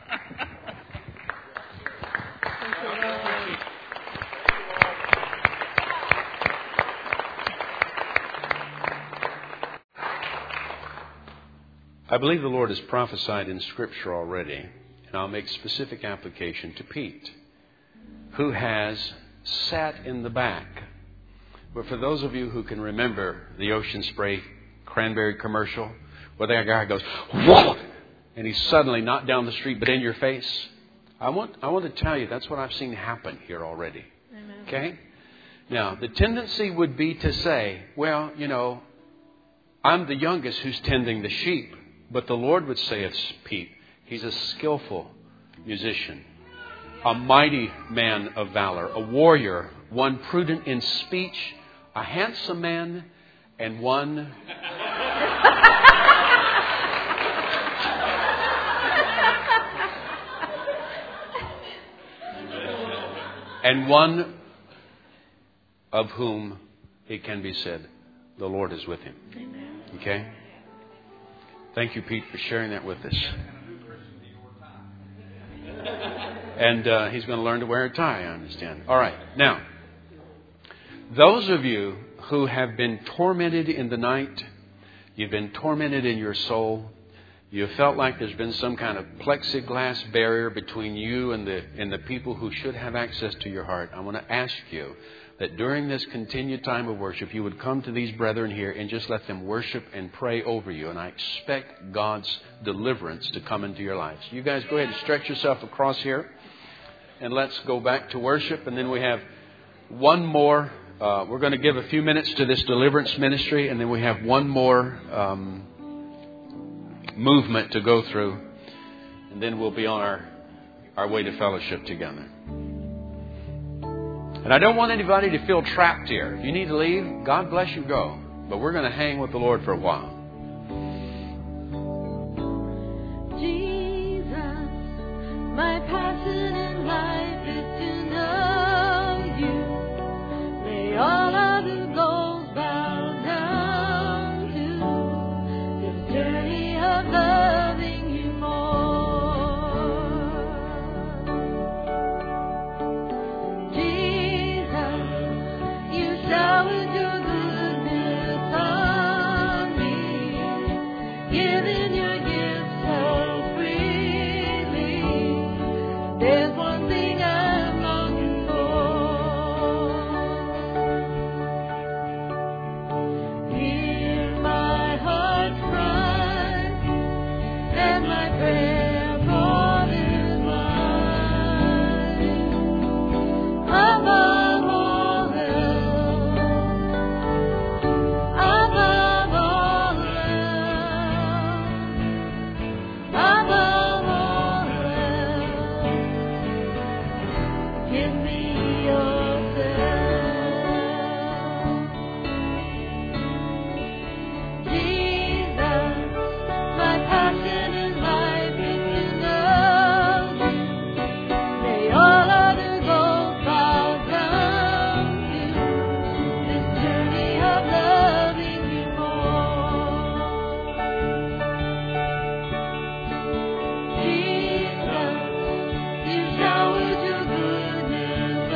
I believe the Lord has prophesied in Scripture already, and I'll make specific application to Pete, who has sat in the back. But for those of you who can remember the Ocean Spray cranberry commercial, where that guy goes, whoa, and he's suddenly not down the street but in your face. I want I want to tell you that's what I've seen happen here already. Amen. Okay? Now, the tendency would be to say, well, you know, I'm the youngest who's tending the sheep. But the Lord would say it's Pete. He's a skillful musician, a mighty man of valor, a warrior, one prudent in speech, a handsome man, and one and one of whom it can be said, the Lord is with him. Okay? Thank you, Pete, for sharing that with us. And uh, he's going to learn to wear a tie, I understand. All right. Now, those of you who have been tormented in the night, you've been tormented in your soul, you felt like there's been some kind of plexiglass barrier between you and the and the people who should have access to your heart, I want to ask you that during this continued time of worship, you would come to these brethren here and just let them worship and pray over you. And I expect God's deliverance to come into your lives. You guys go ahead and stretch yourself across here. And let's go back to worship. And then we have one more. Uh, we're going to give a few minutes to this deliverance ministry. And then we have one more um, movement to go through. And then we'll be on our, our way to fellowship together. And I don't want anybody to feel trapped here. If you need to leave, God bless you, go. But we're going to hang with the Lord for a while. Jesus, my passion in life is to know you. May all other goals bow down to this journey of loving you more. Showered your goodness on me, giving your gifts so freely. There's one thing I'm longing for. Hear my heart's cry and my prayer for this life. Above showered your goodness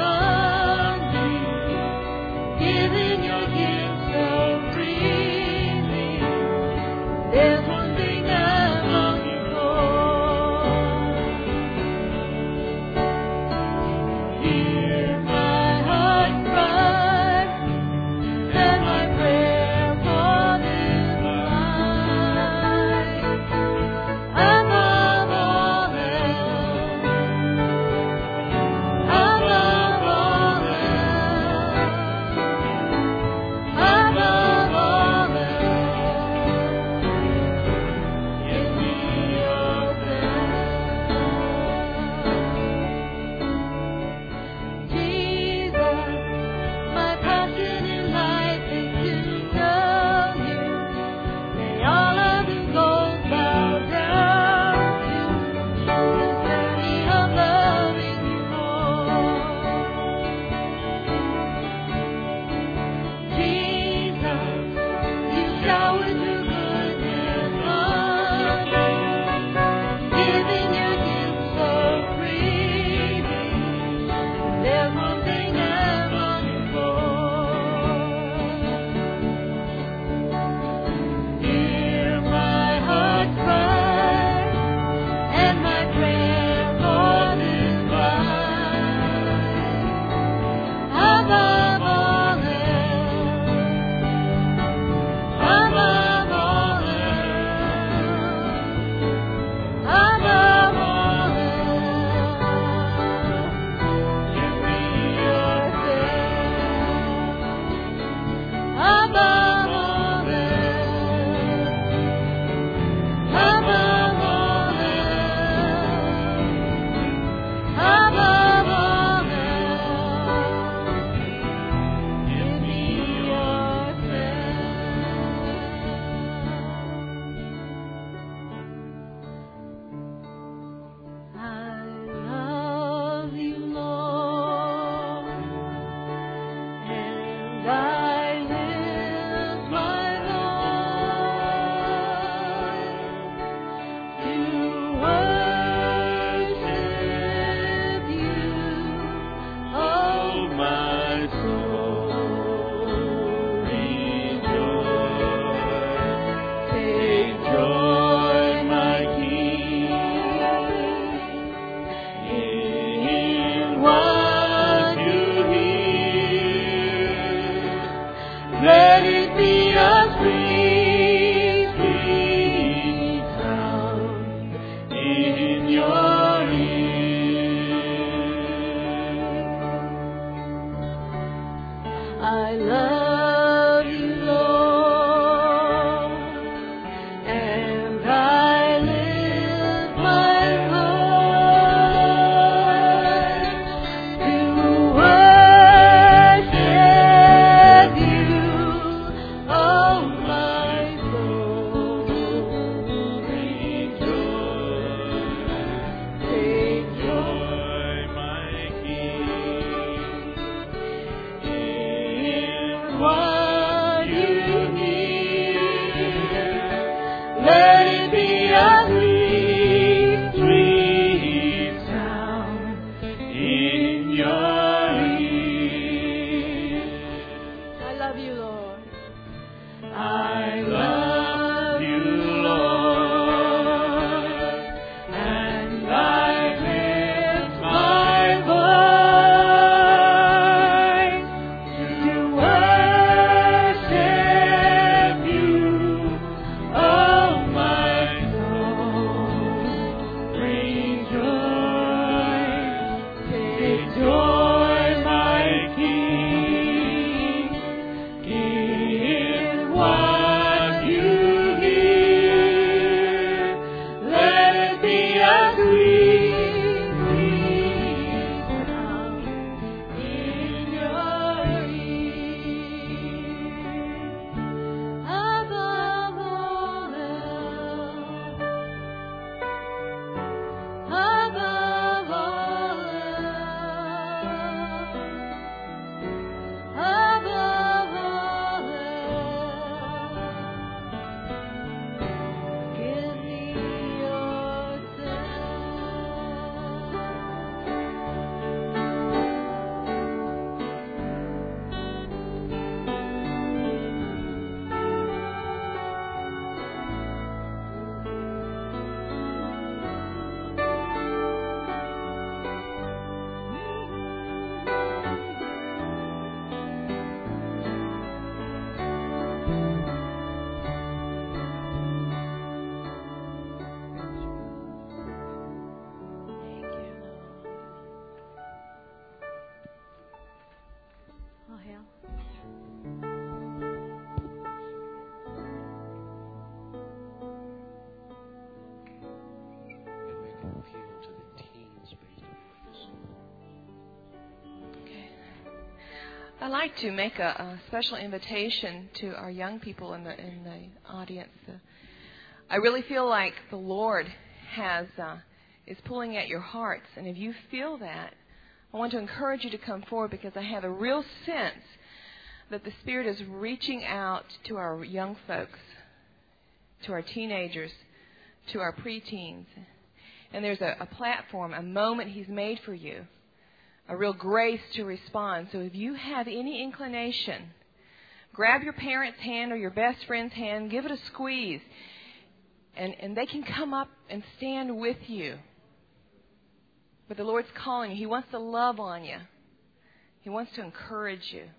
I'd like to make a, a special invitation to our young people in the in the audience. Uh, I really feel like the Lord has uh, is pulling at your hearts, and if you feel that, I want to encourage you to come forward, because I have a real sense that the Spirit is reaching out to our young folks, to our teenagers, to our preteens. And there's a, a platform, a moment He's made for you, a real grace to respond. So if you have any inclination, grab your parent's hand or your best friend's hand, give it a squeeze, and, and they can come up and stand with you. But the Lord's calling you. He wants to love on you. He wants to encourage you.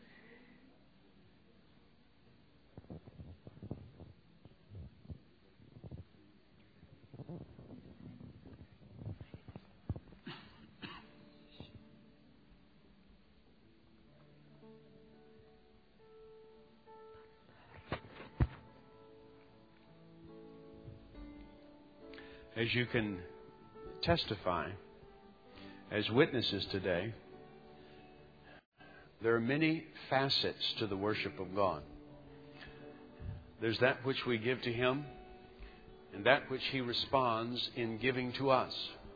As you can testify as witnesses today, there are many facets to the worship of God. There's that which we give to Him, and that which He responds in giving to us.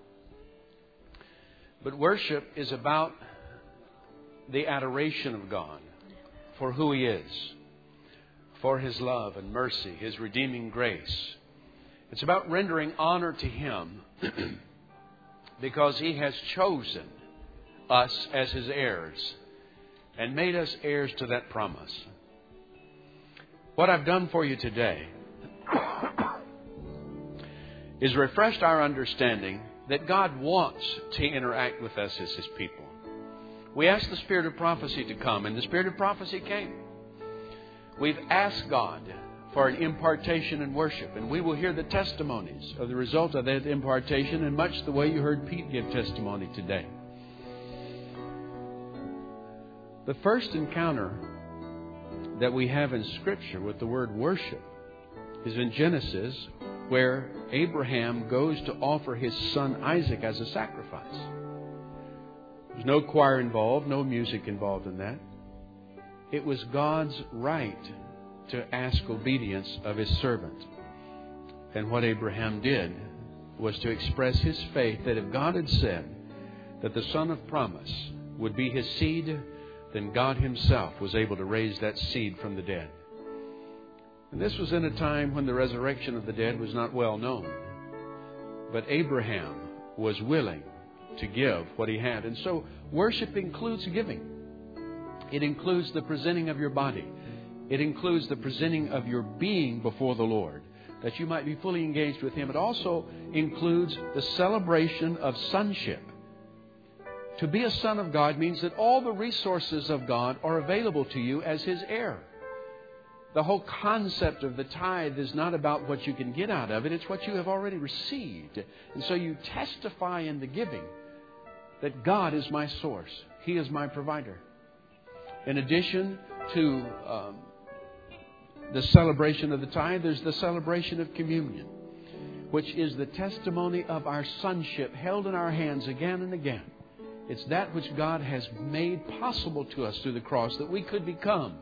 But worship is about the adoration of God for who He is, for His love and mercy, His redeeming grace. It's about rendering honor to Him because He has chosen us as His heirs and made us heirs to that promise. What I've done for you today is refreshed our understanding that God wants to interact with us as His people. We asked the Spirit of prophecy to come, and the Spirit of prophecy came. We've asked God for an impartation in worship, and we will hear the testimonies of the result of that impartation, in much the way you heard Pete give testimony today. The first encounter that we have in Scripture with the word worship is in Genesis, where Abraham goes to offer his son Isaac as a sacrifice. There's no choir involved, no music involved in that. It was God's right to ask obedience of His servant. And what Abraham did was to express his faith that if God had said that the son of promise would be his seed, then God Himself was able to raise that seed from the dead. And this was in a time when the resurrection of the dead was not well known. But Abraham was willing to give what he had. And so worship includes giving. It includes the presenting of your body. It includes the presenting of your being before the Lord, that you might be fully engaged with Him. It also includes the celebration of sonship. To be a son of God means that all the resources of God are available to you as His heir. The whole concept of the tithe is not about what you can get out of it. It's what you have already received. And so you testify in the giving that God is my source. He is my provider. In addition to um, the celebration of the tithe, there's the celebration of communion, which is the testimony of our sonship held in our hands again and again. It's that which God has made possible to us through the cross, that we could become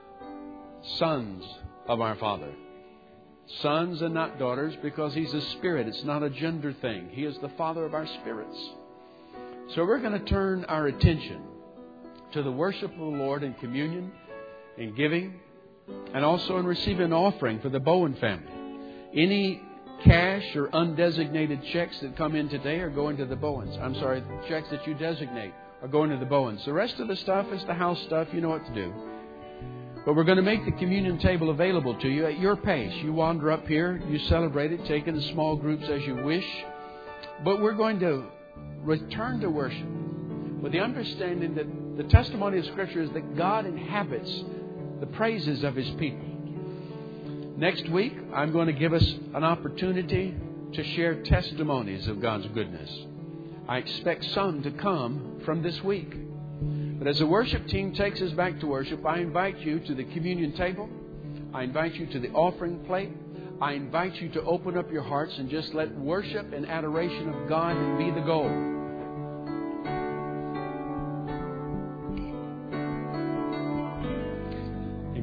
sons of our Father. Sons and not daughters, because He's a spirit. It's not a gender thing. He is the Father of our spirits. So we're going to turn our attention to the worship of the Lord in communion, in giving, and also in receiving an offering for the Bowen family. Any cash or undesignated checks that come in today are going to the Bowens. I'm sorry, the checks that you designate are going to the Bowens. The rest of the stuff is the house stuff. You know what to do. But we're going to make the communion table available to you at your pace. You wander up here, you celebrate it, take it in small groups as you wish. But we're going to return to worship with the understanding that the testimony of Scripture is that God inhabits the praises of His people. Next week, I'm going to give us an opportunity to share testimonies of God's goodness. I expect some to come from this week. But as the worship team takes us back to worship, I invite you to the communion table. I invite you to the offering plate. I invite you to open up your hearts and just let worship and adoration of God be the goal.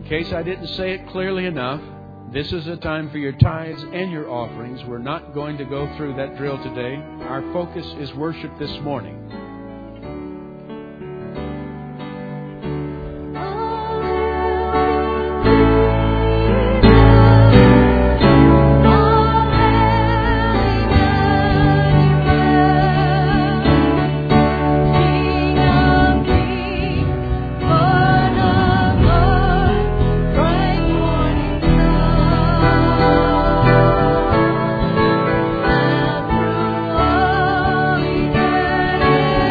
case I didn't say it clearly enough, this is a time for your tithes and your offerings. We're not going to go through that drill today. Our focus is worship this morning. Through all eternity.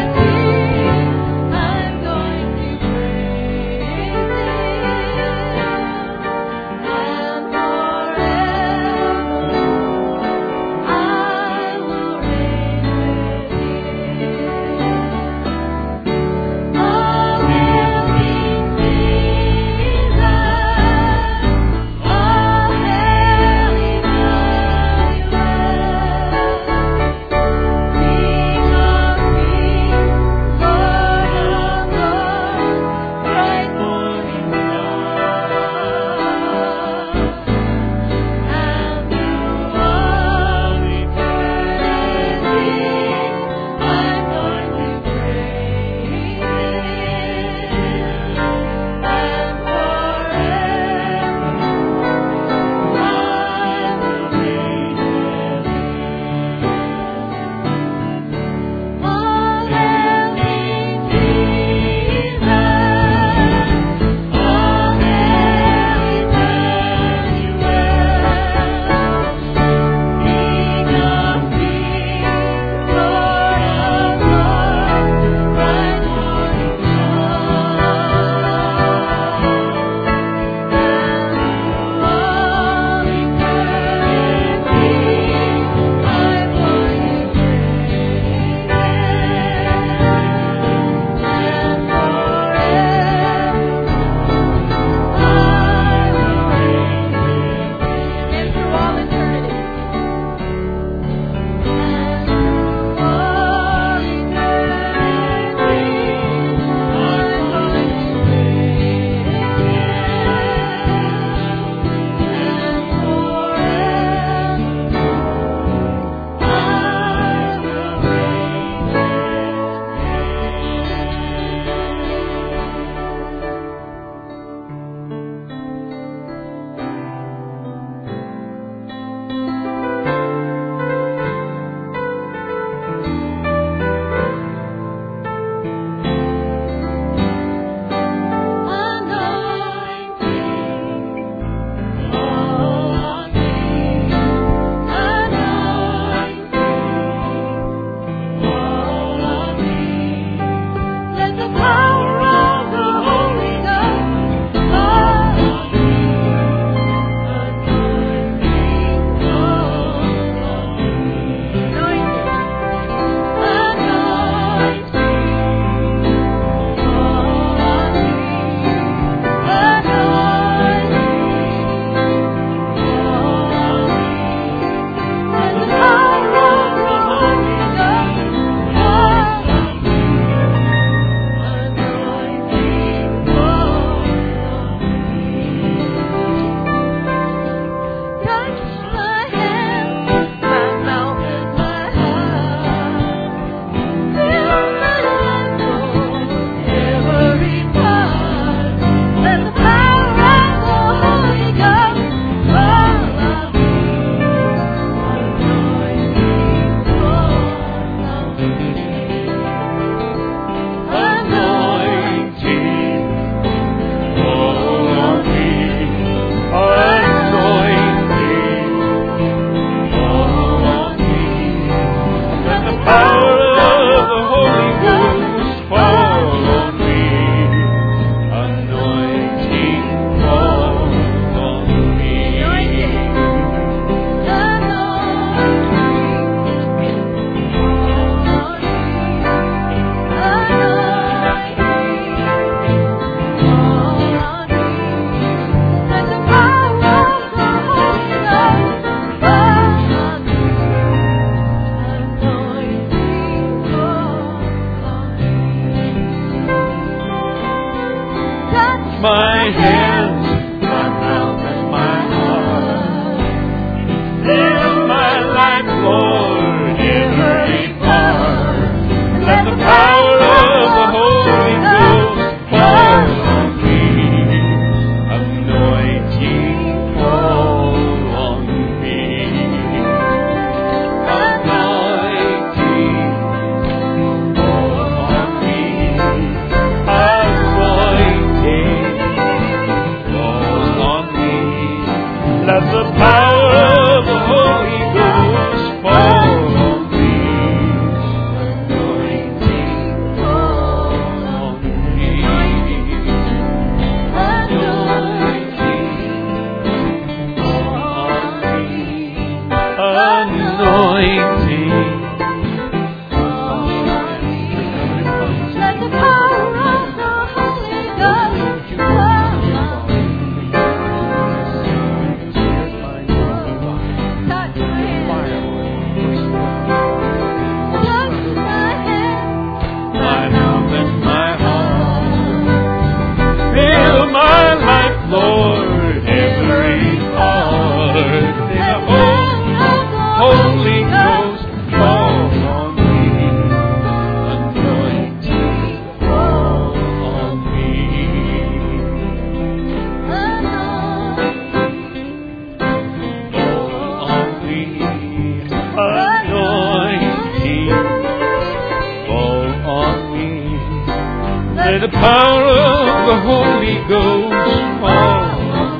Let the power of the Holy Ghost fall.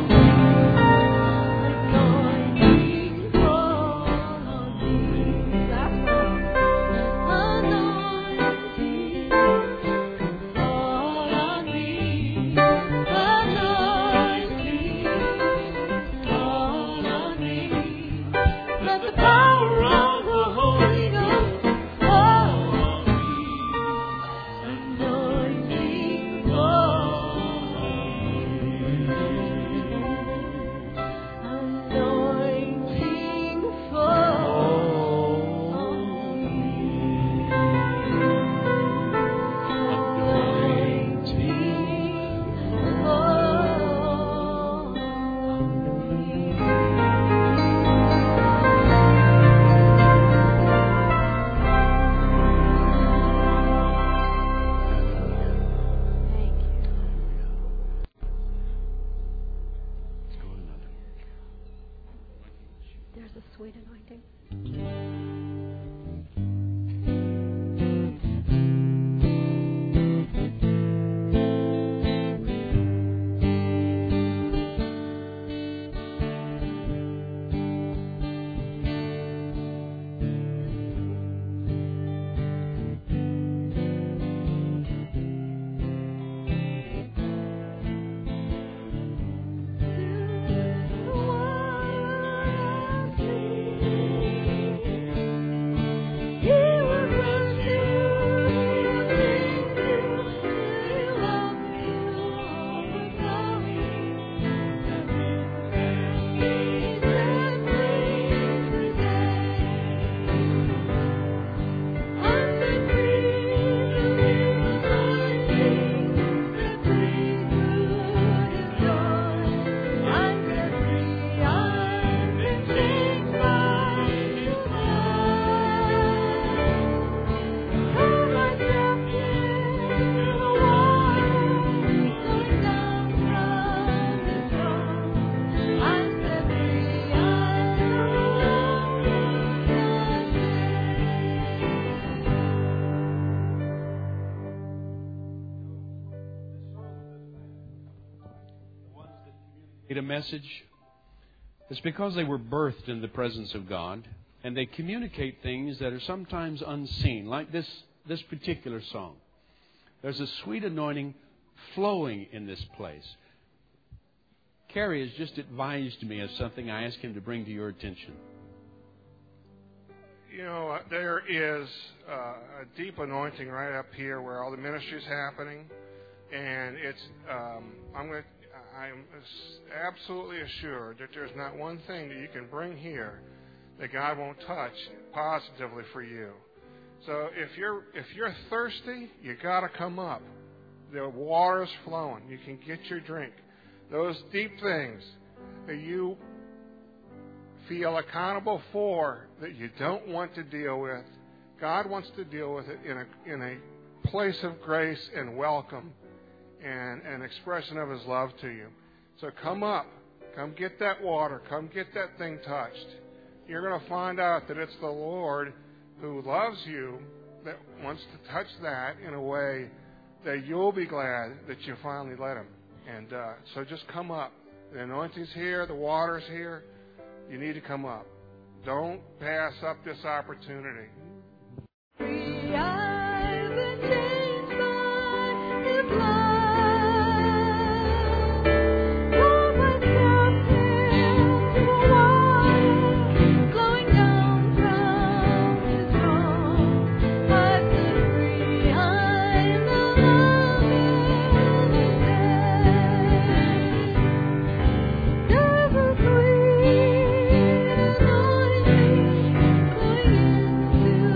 A message, it's because they were birthed in the presence of God, and they communicate things that are sometimes unseen, like this this particular song. There's a sweet anointing flowing in this place. Kerry has just advised me of something I asked him to bring to your attention. You know, there is uh, a deep anointing right up here where all the ministry is happening, and it's um, I'm going to I'm absolutely assured that there's not one thing that you can bring here that God won't touch positively for you. So if you're if you're thirsty, you got to come up. The water's flowing. You can get your drink. Those deep things that you feel accountable for that you don't want to deal with, God wants to deal with it in a in a place of grace and welcome. And an expression of His love to you. So come up. Come get that water. Come get that thing touched. You're going to find out that it's the Lord who loves you that wants to touch that in a way that you'll be glad that you finally let Him. And uh, so just come up. The anointing's here. The water's here. You need to come up. Don't pass up this opportunity. To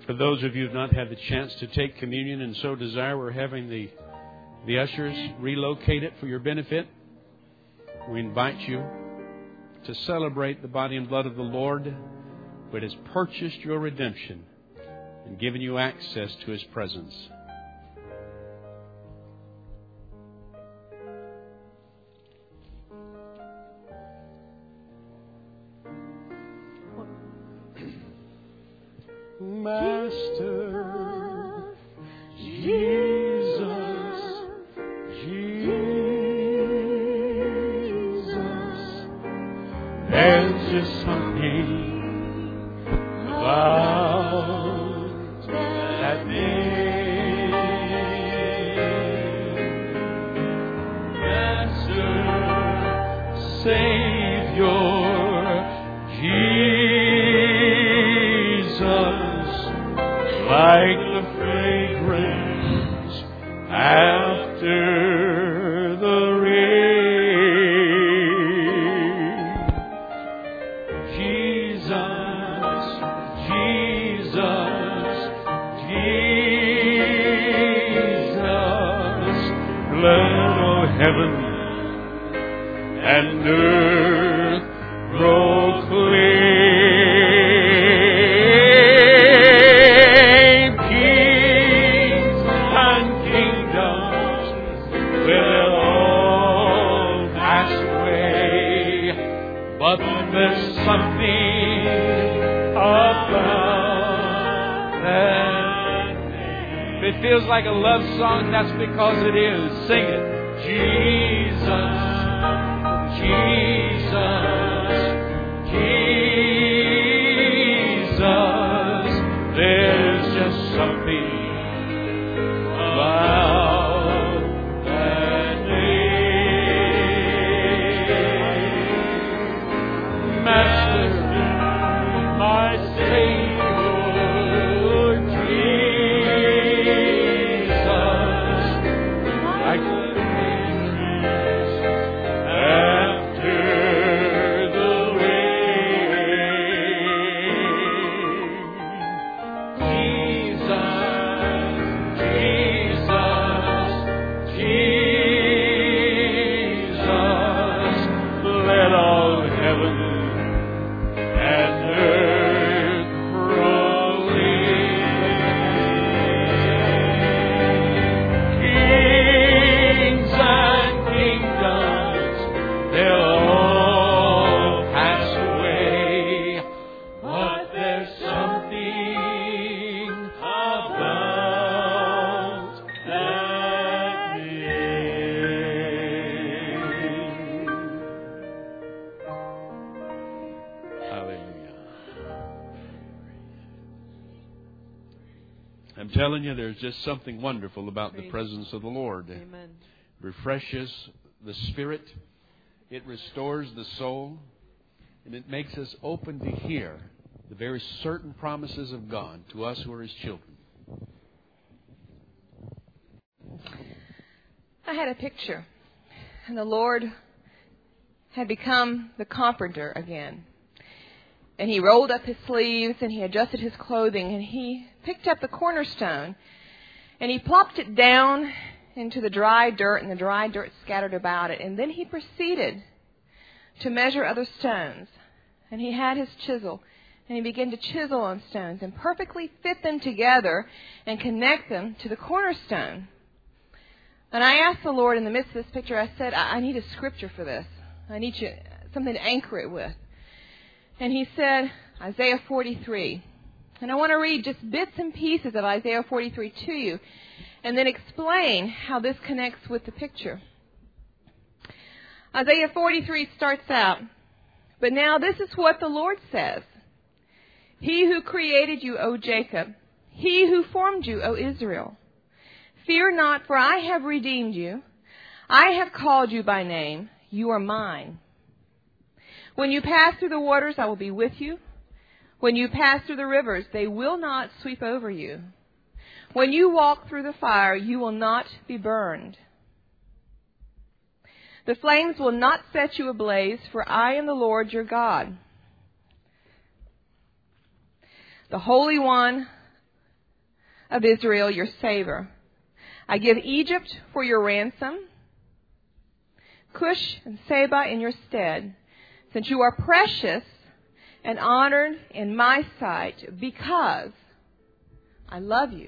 For those of you who have not had the chance to take communion and so desire, we're having the, the ushers relocate it for your benefit. We invite you to celebrate the body and blood of the Lord, who has purchased your redemption and given you access to His presence. Master Jesus, Jesus, there's just something about that name. Master, Savior, Jesus, like the fragrance after the rain. Jesus, Jesus, Jesus, blood of heaven and earth proclaim. There's something about that name. If it feels like a love song, that's because it is. Sing it. Jesus, Jesus, Jesus. There's just something about that name. Master, my Savior, Jesus, like the fragrance after the rain. Jesus, Jesus, Jesus, let all heaven and earth proclaim. Kings and kingdoms, they'll all pass away, but there's something about that name. Hallelujah. I'm telling you, there's just something wonderful about the presence of the Lord. Amen. It refreshes the spirit. It restores the soul. And it makes us open to hear the very certain promises of God to us who are His children. I had a picture, and the Lord had become the carpenter again. And He rolled up His sleeves, and He adjusted His clothing, and He picked up the cornerstone, and He plopped it down into the dry dirt, and the dry dirt scattered about it. And then He proceeded to measure other stones. And He had His chisel, and He began to chisel on stones and perfectly fit them together and connect them to the cornerstone. And I asked the Lord in the midst of this picture, I said, I, I need a scripture for this. I need you, something to anchor it with. And He said, Isaiah forty-three. And I want to read just bits and pieces of Isaiah forty-three to you, and then explain how this connects with the picture. Isaiah forty-three starts out, but now this is what the Lord says. He who created you, O Jacob, He who formed you, O Israel. Fear not, for I have redeemed you. I have called you by name. You are mine. When you pass through the waters, I will be with you. When you pass through the rivers, they will not sweep over you. When you walk through the fire, you will not be burned. The flames will not set you ablaze, for I am the Lord your God, the Holy One of Israel, your Savior. I give Egypt for your ransom, Cush and Seba in your stead, since you are precious and honored in my sight, because I love you.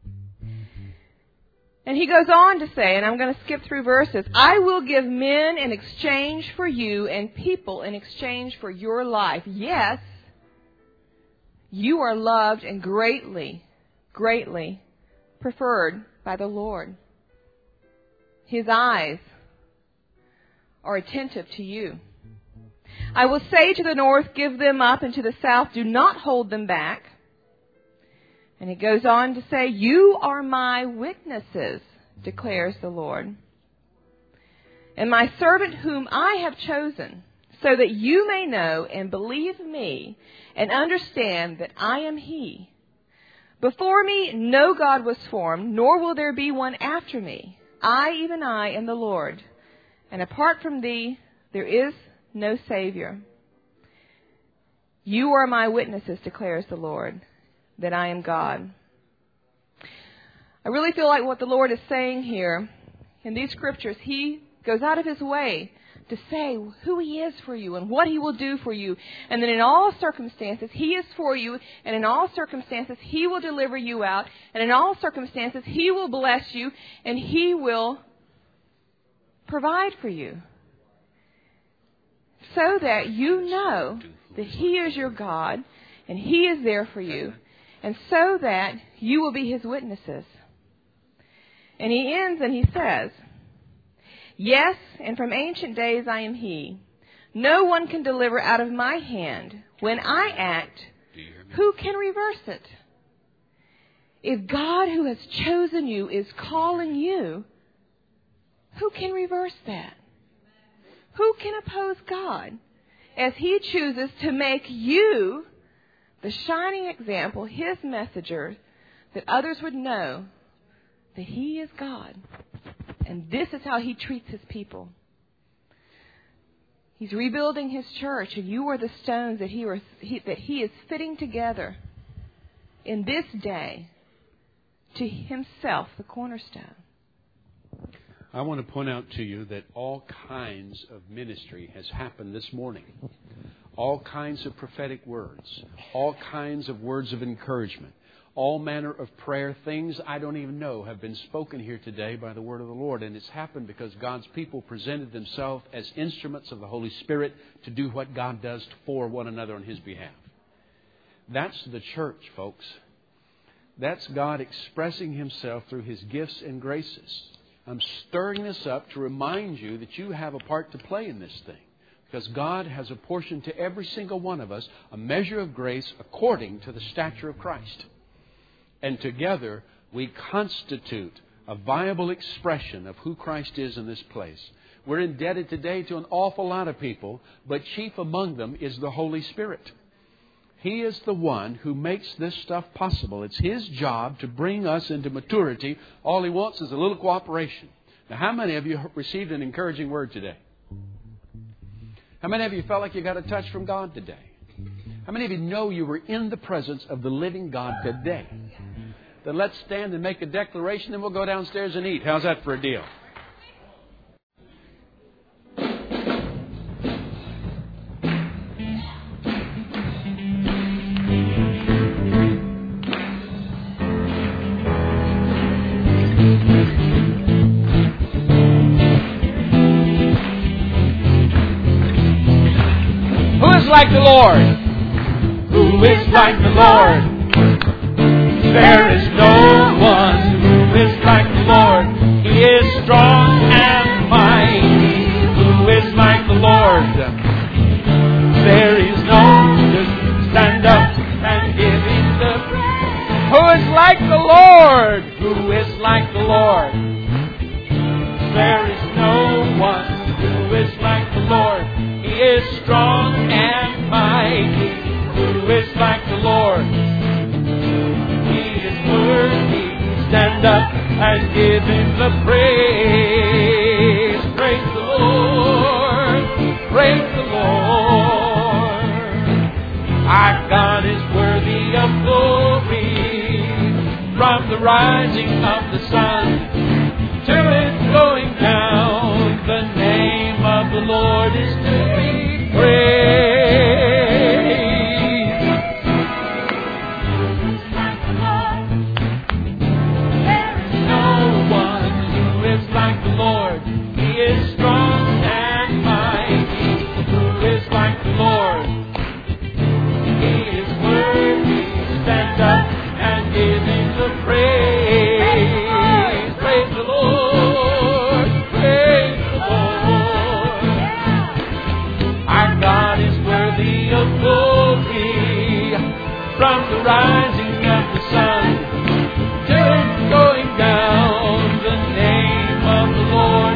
And he goes on to say, and I'm going to skip through verses, I will give men in exchange for you and people in exchange for your life. Yes, you are loved and greatly, greatly preferred by the Lord. His eyes are attentive to you. I will say to the north, give them up, and to the south, do not hold them back. And it goes on to say, you are my witnesses, declares the Lord, and my servant whom I have chosen, so that you may know and believe me and understand that I am He. Before me no God was formed, nor will there be one after me. I, even I, am the Lord, and apart from thee there is no Savior. You are my witnesses, declares the Lord, that I am God. I really feel like what the Lord is saying here in these scriptures, He goes out of His way to say who He is for you and what He will do for you. And that in all circumstances, He is for you. And in all circumstances, He will deliver you out. And in all circumstances, He will bless you. And He will provide for you. So that you know that He is your God and He is there for you. And so that you will be His witnesses. And He ends and He says, yes, and from ancient days I am He. No one can deliver out of my hand. When I act, who can reverse it? If God who has chosen you is calling you, who can reverse that? Who can oppose God as He chooses to make you the shining example, His messenger, that others would know that He is God. And this is how He treats His people. He's rebuilding His church, and you are the stones that he, was, he, that he is fitting together in this day to Himself, the cornerstone. I want to point out to you that all kinds of ministry has happened this morning. All kinds of prophetic words. All kinds of words of encouragement. All manner of prayer. Things I don't even know have been spoken here today by the word of the Lord. And it's happened because God's people presented themselves as instruments of the Holy Spirit to do what God does for one another on His behalf. That's the church, folks. That's God expressing Himself through His gifts and graces. I'm stirring this up to remind you that you have a part to play in this thing. Because God has apportioned to every single one of us a measure of grace according to the stature of Christ. And together we constitute a viable expression of who Christ is in this place. We're indebted today to an awful lot of people, but chief among them is the Holy Spirit. He is the one who makes this stuff possible. It's His job to bring us into maturity. All He wants is a little cooperation. Now, how many of you received an encouraging word today? How many of you felt like you got a touch from God today? How many of you know you were in the presence of the living God today? Then let's stand and make a declaration, and we'll go downstairs and eat. How's that for a deal? Like the Lord, who is like the Lord? There is no one who is like the Lord. He is strong and mighty. Who is like the Lord? There is no one to stand up and give Him the praise. Who is like the Lord? Who is like the Lord? There is no one who is like the Lord. He is strong and mighty. Who is like the Lord? He is worthy. Stand up and give Him the praise. Praise the Lord. Praise the Lord. Our God is worthy of glory. From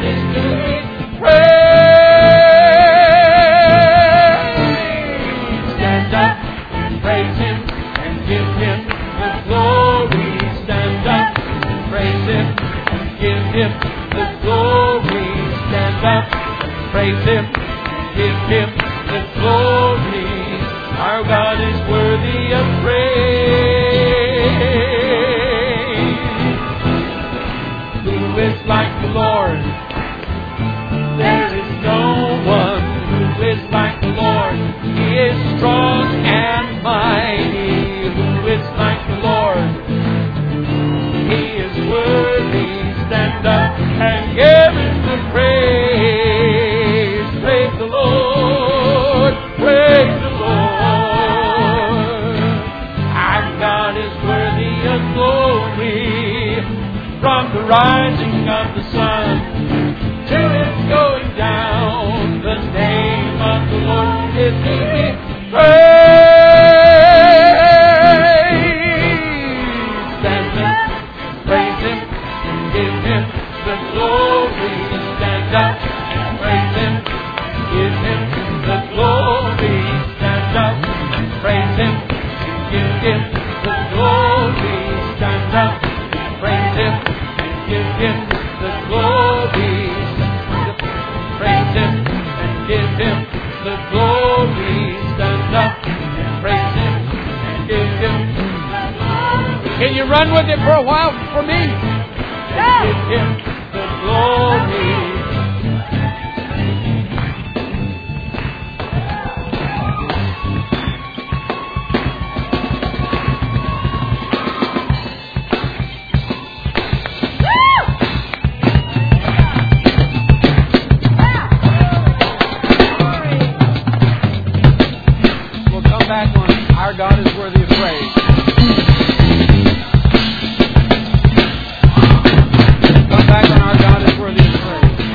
is to be praised. Stand up and praise Him and give Him the glory. Stand up and praise Him and give Him the glory. Stand up and praise Him and give Him the glory. Our God is worthy of praise. Who is like the Lord? There is no one who is like the Lord. He is strong and mighty. Who is like the Lord? He is worthy. Stand up and give Him the praise. Praise the Lord. Praise the Lord. Our God is worthy of glory. From the rising of the sun to its going down, the name of the Lord is to be praised. Stand up, praise Him, give Him the glory. Stand up, praise Him, give Him the glory. Stand up, praise Him, give Him the glory. Stand up, praise Him, give Him the glory. Praise Him and give Him the glory. Stand up and praise Him and give Him the glory. Can you run with it for a while for me? And give Him the glory. Our God is worthy of praise. Come back on our God is worthy of praise.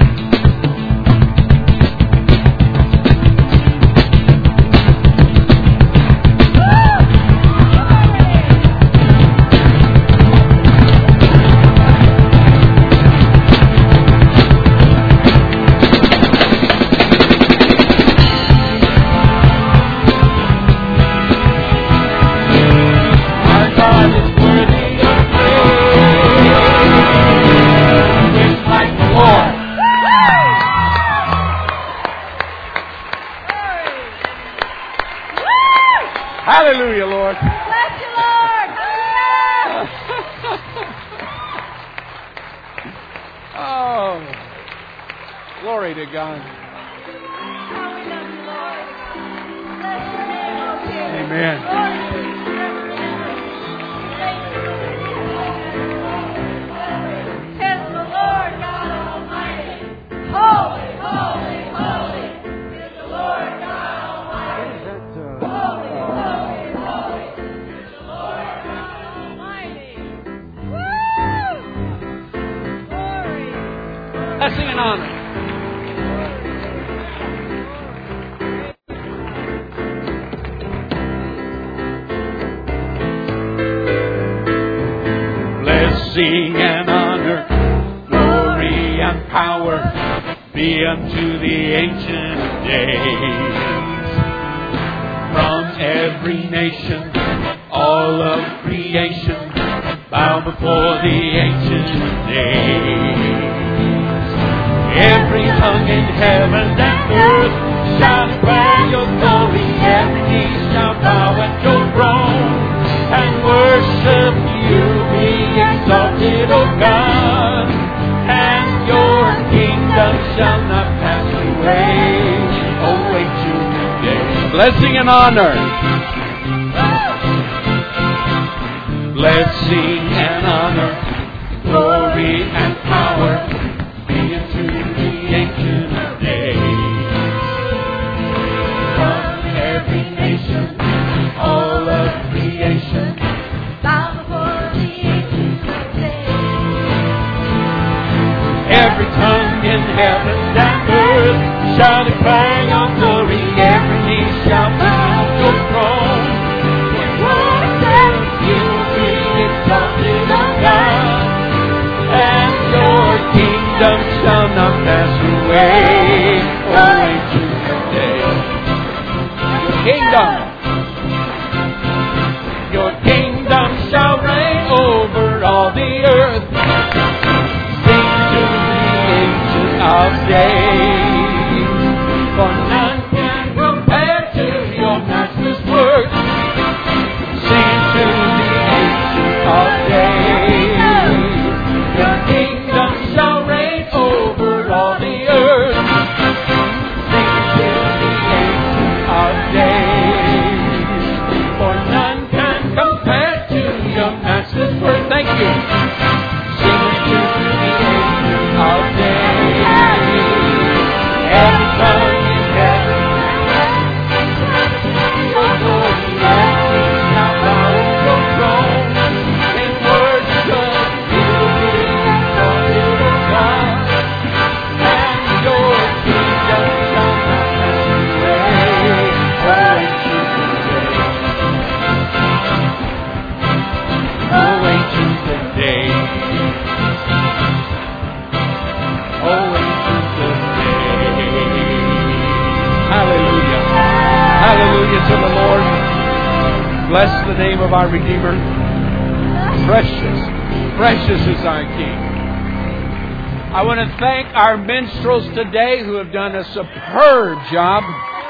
Hallelujah, Lord. Bless you, Lord. Oh, glory to God. Amen. Is the Lord God Almighty. Holy, holy, holy is the Lord God Almighty. Holy, holy, holy is the Lord God Almighty. Woo! Glory. Blessing and honor. Blessing and honor, glory and power be unto the Ancient of Days. From every nation, all of creation, bow before the Ancient of Days. Every tongue in heaven and earth shall declare your glory. Every knee shall bow at your throne and worship you. Be exalted, O God, and your kingdom shall not pass away. Oh, ancient of days. Blessing and honor. Blessing and honor, glory and power be unto the Ancient of Days. From every nation, all of creation, Bow before the Ancient of Days. every tongue in heaven and earth shall declare your glory. Every knee shall bow at your throne. And worship you, be exalted, O God, and your kingdom shall not pass away. Oh, ancient of days. Your kingdom, your kingdom shall reign over all the earth. Sing to the ancient of days, for none can compare to your matchless work. Sing to the ancient of days. Your kingdom shall reign over all the earth. Sing to the ancient of days, for none can compare to your matchless work. Thank you. Sing to the ancient of days. Every tongue in heaven, your glory and kings now bow at your throne. In worship, you will be exalted, O God, and your kingdom shall not pass away. Oh, ancient of days. Oh, ancient of days. Oh, ancient of days. Hallelujah. Hallelujah to the Lord. Bless the name of our Redeemer. Precious, precious is our King. I want to thank our minstrels today who have done a superb job.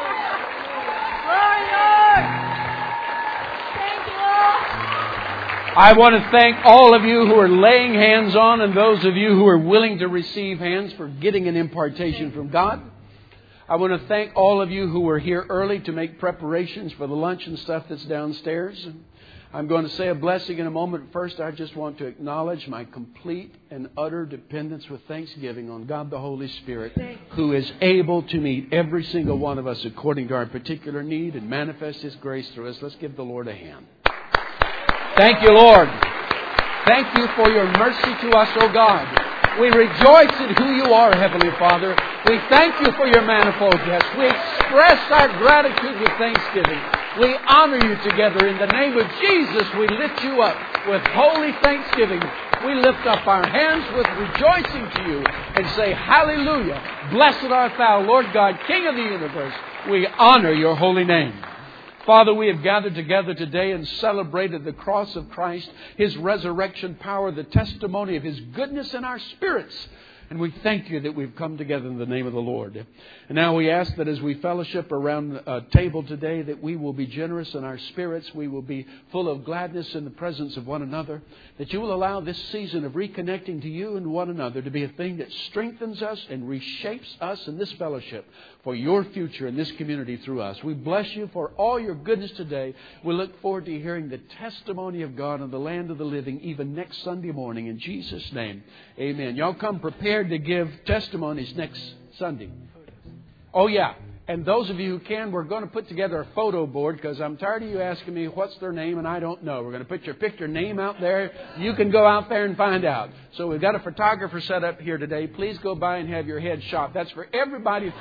I want to thank all of you who are laying hands on and those of you who are willing to receive hands for getting an impartation from God. I want to thank all of you who were here early to make preparations for the lunch and stuff that's downstairs. I'm going to say a blessing in a moment. First, I just want to acknowledge my complete and utter dependence with thanksgiving on God the Holy Spirit, who is able to meet every single one of us according to our particular need and manifest His grace through us. Let's give the Lord a hand. Thank you, Lord. Thank you for your mercy to us, O God. We rejoice in who you are, Heavenly Father. We thank you for your manifold gifts. We express our gratitude with thanksgiving. We honor you together. In the name of Jesus, we lift you up with holy thanksgiving. We lift up our hands with rejoicing to you and say, Hallelujah. Blessed art thou, Lord God, King of the universe. We honor your holy name. Father, we have gathered together today and celebrated the cross of Christ, His resurrection power, the testimony of His goodness in our spirits. And we thank you that we've come together in the name of the Lord. And now we ask that as we fellowship around a table today, that we will be generous in our spirits. We will be full of gladness in the presence of one another. That you will allow this season of reconnecting to you and one another to be a thing that strengthens us and reshapes us in this fellowship for your future in this community through us. We bless you for all your goodness today. We look forward to hearing the testimony of God in the land of the living even next Sunday morning. In Jesus' name, amen. Y'all come prepared to give testimonies next Sunday. Oh, yeah. And those of you who can, we're going to put together a photo board because I'm tired of you asking me what's their name and I don't know. We're going to put your pick your name out there. You can go out there and find out. So we've got a photographer set up here today. Please go by and have your head shot. That's for everybody.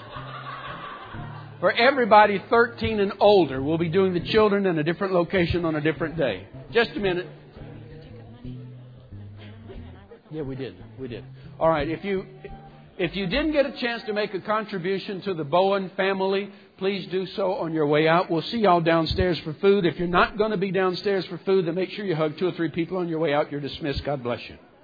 For everybody thirteen and older. We'll be doing the children in a different location on a different day. Just a minute. Yeah, we did. We did. All right. If you if you didn't get a chance to make a contribution to the Bowen family, please do so on your way out. We'll see y'all downstairs for food. If you're not going to be downstairs for food, then make sure you hug two or three people on your way out. You're dismissed. God bless you.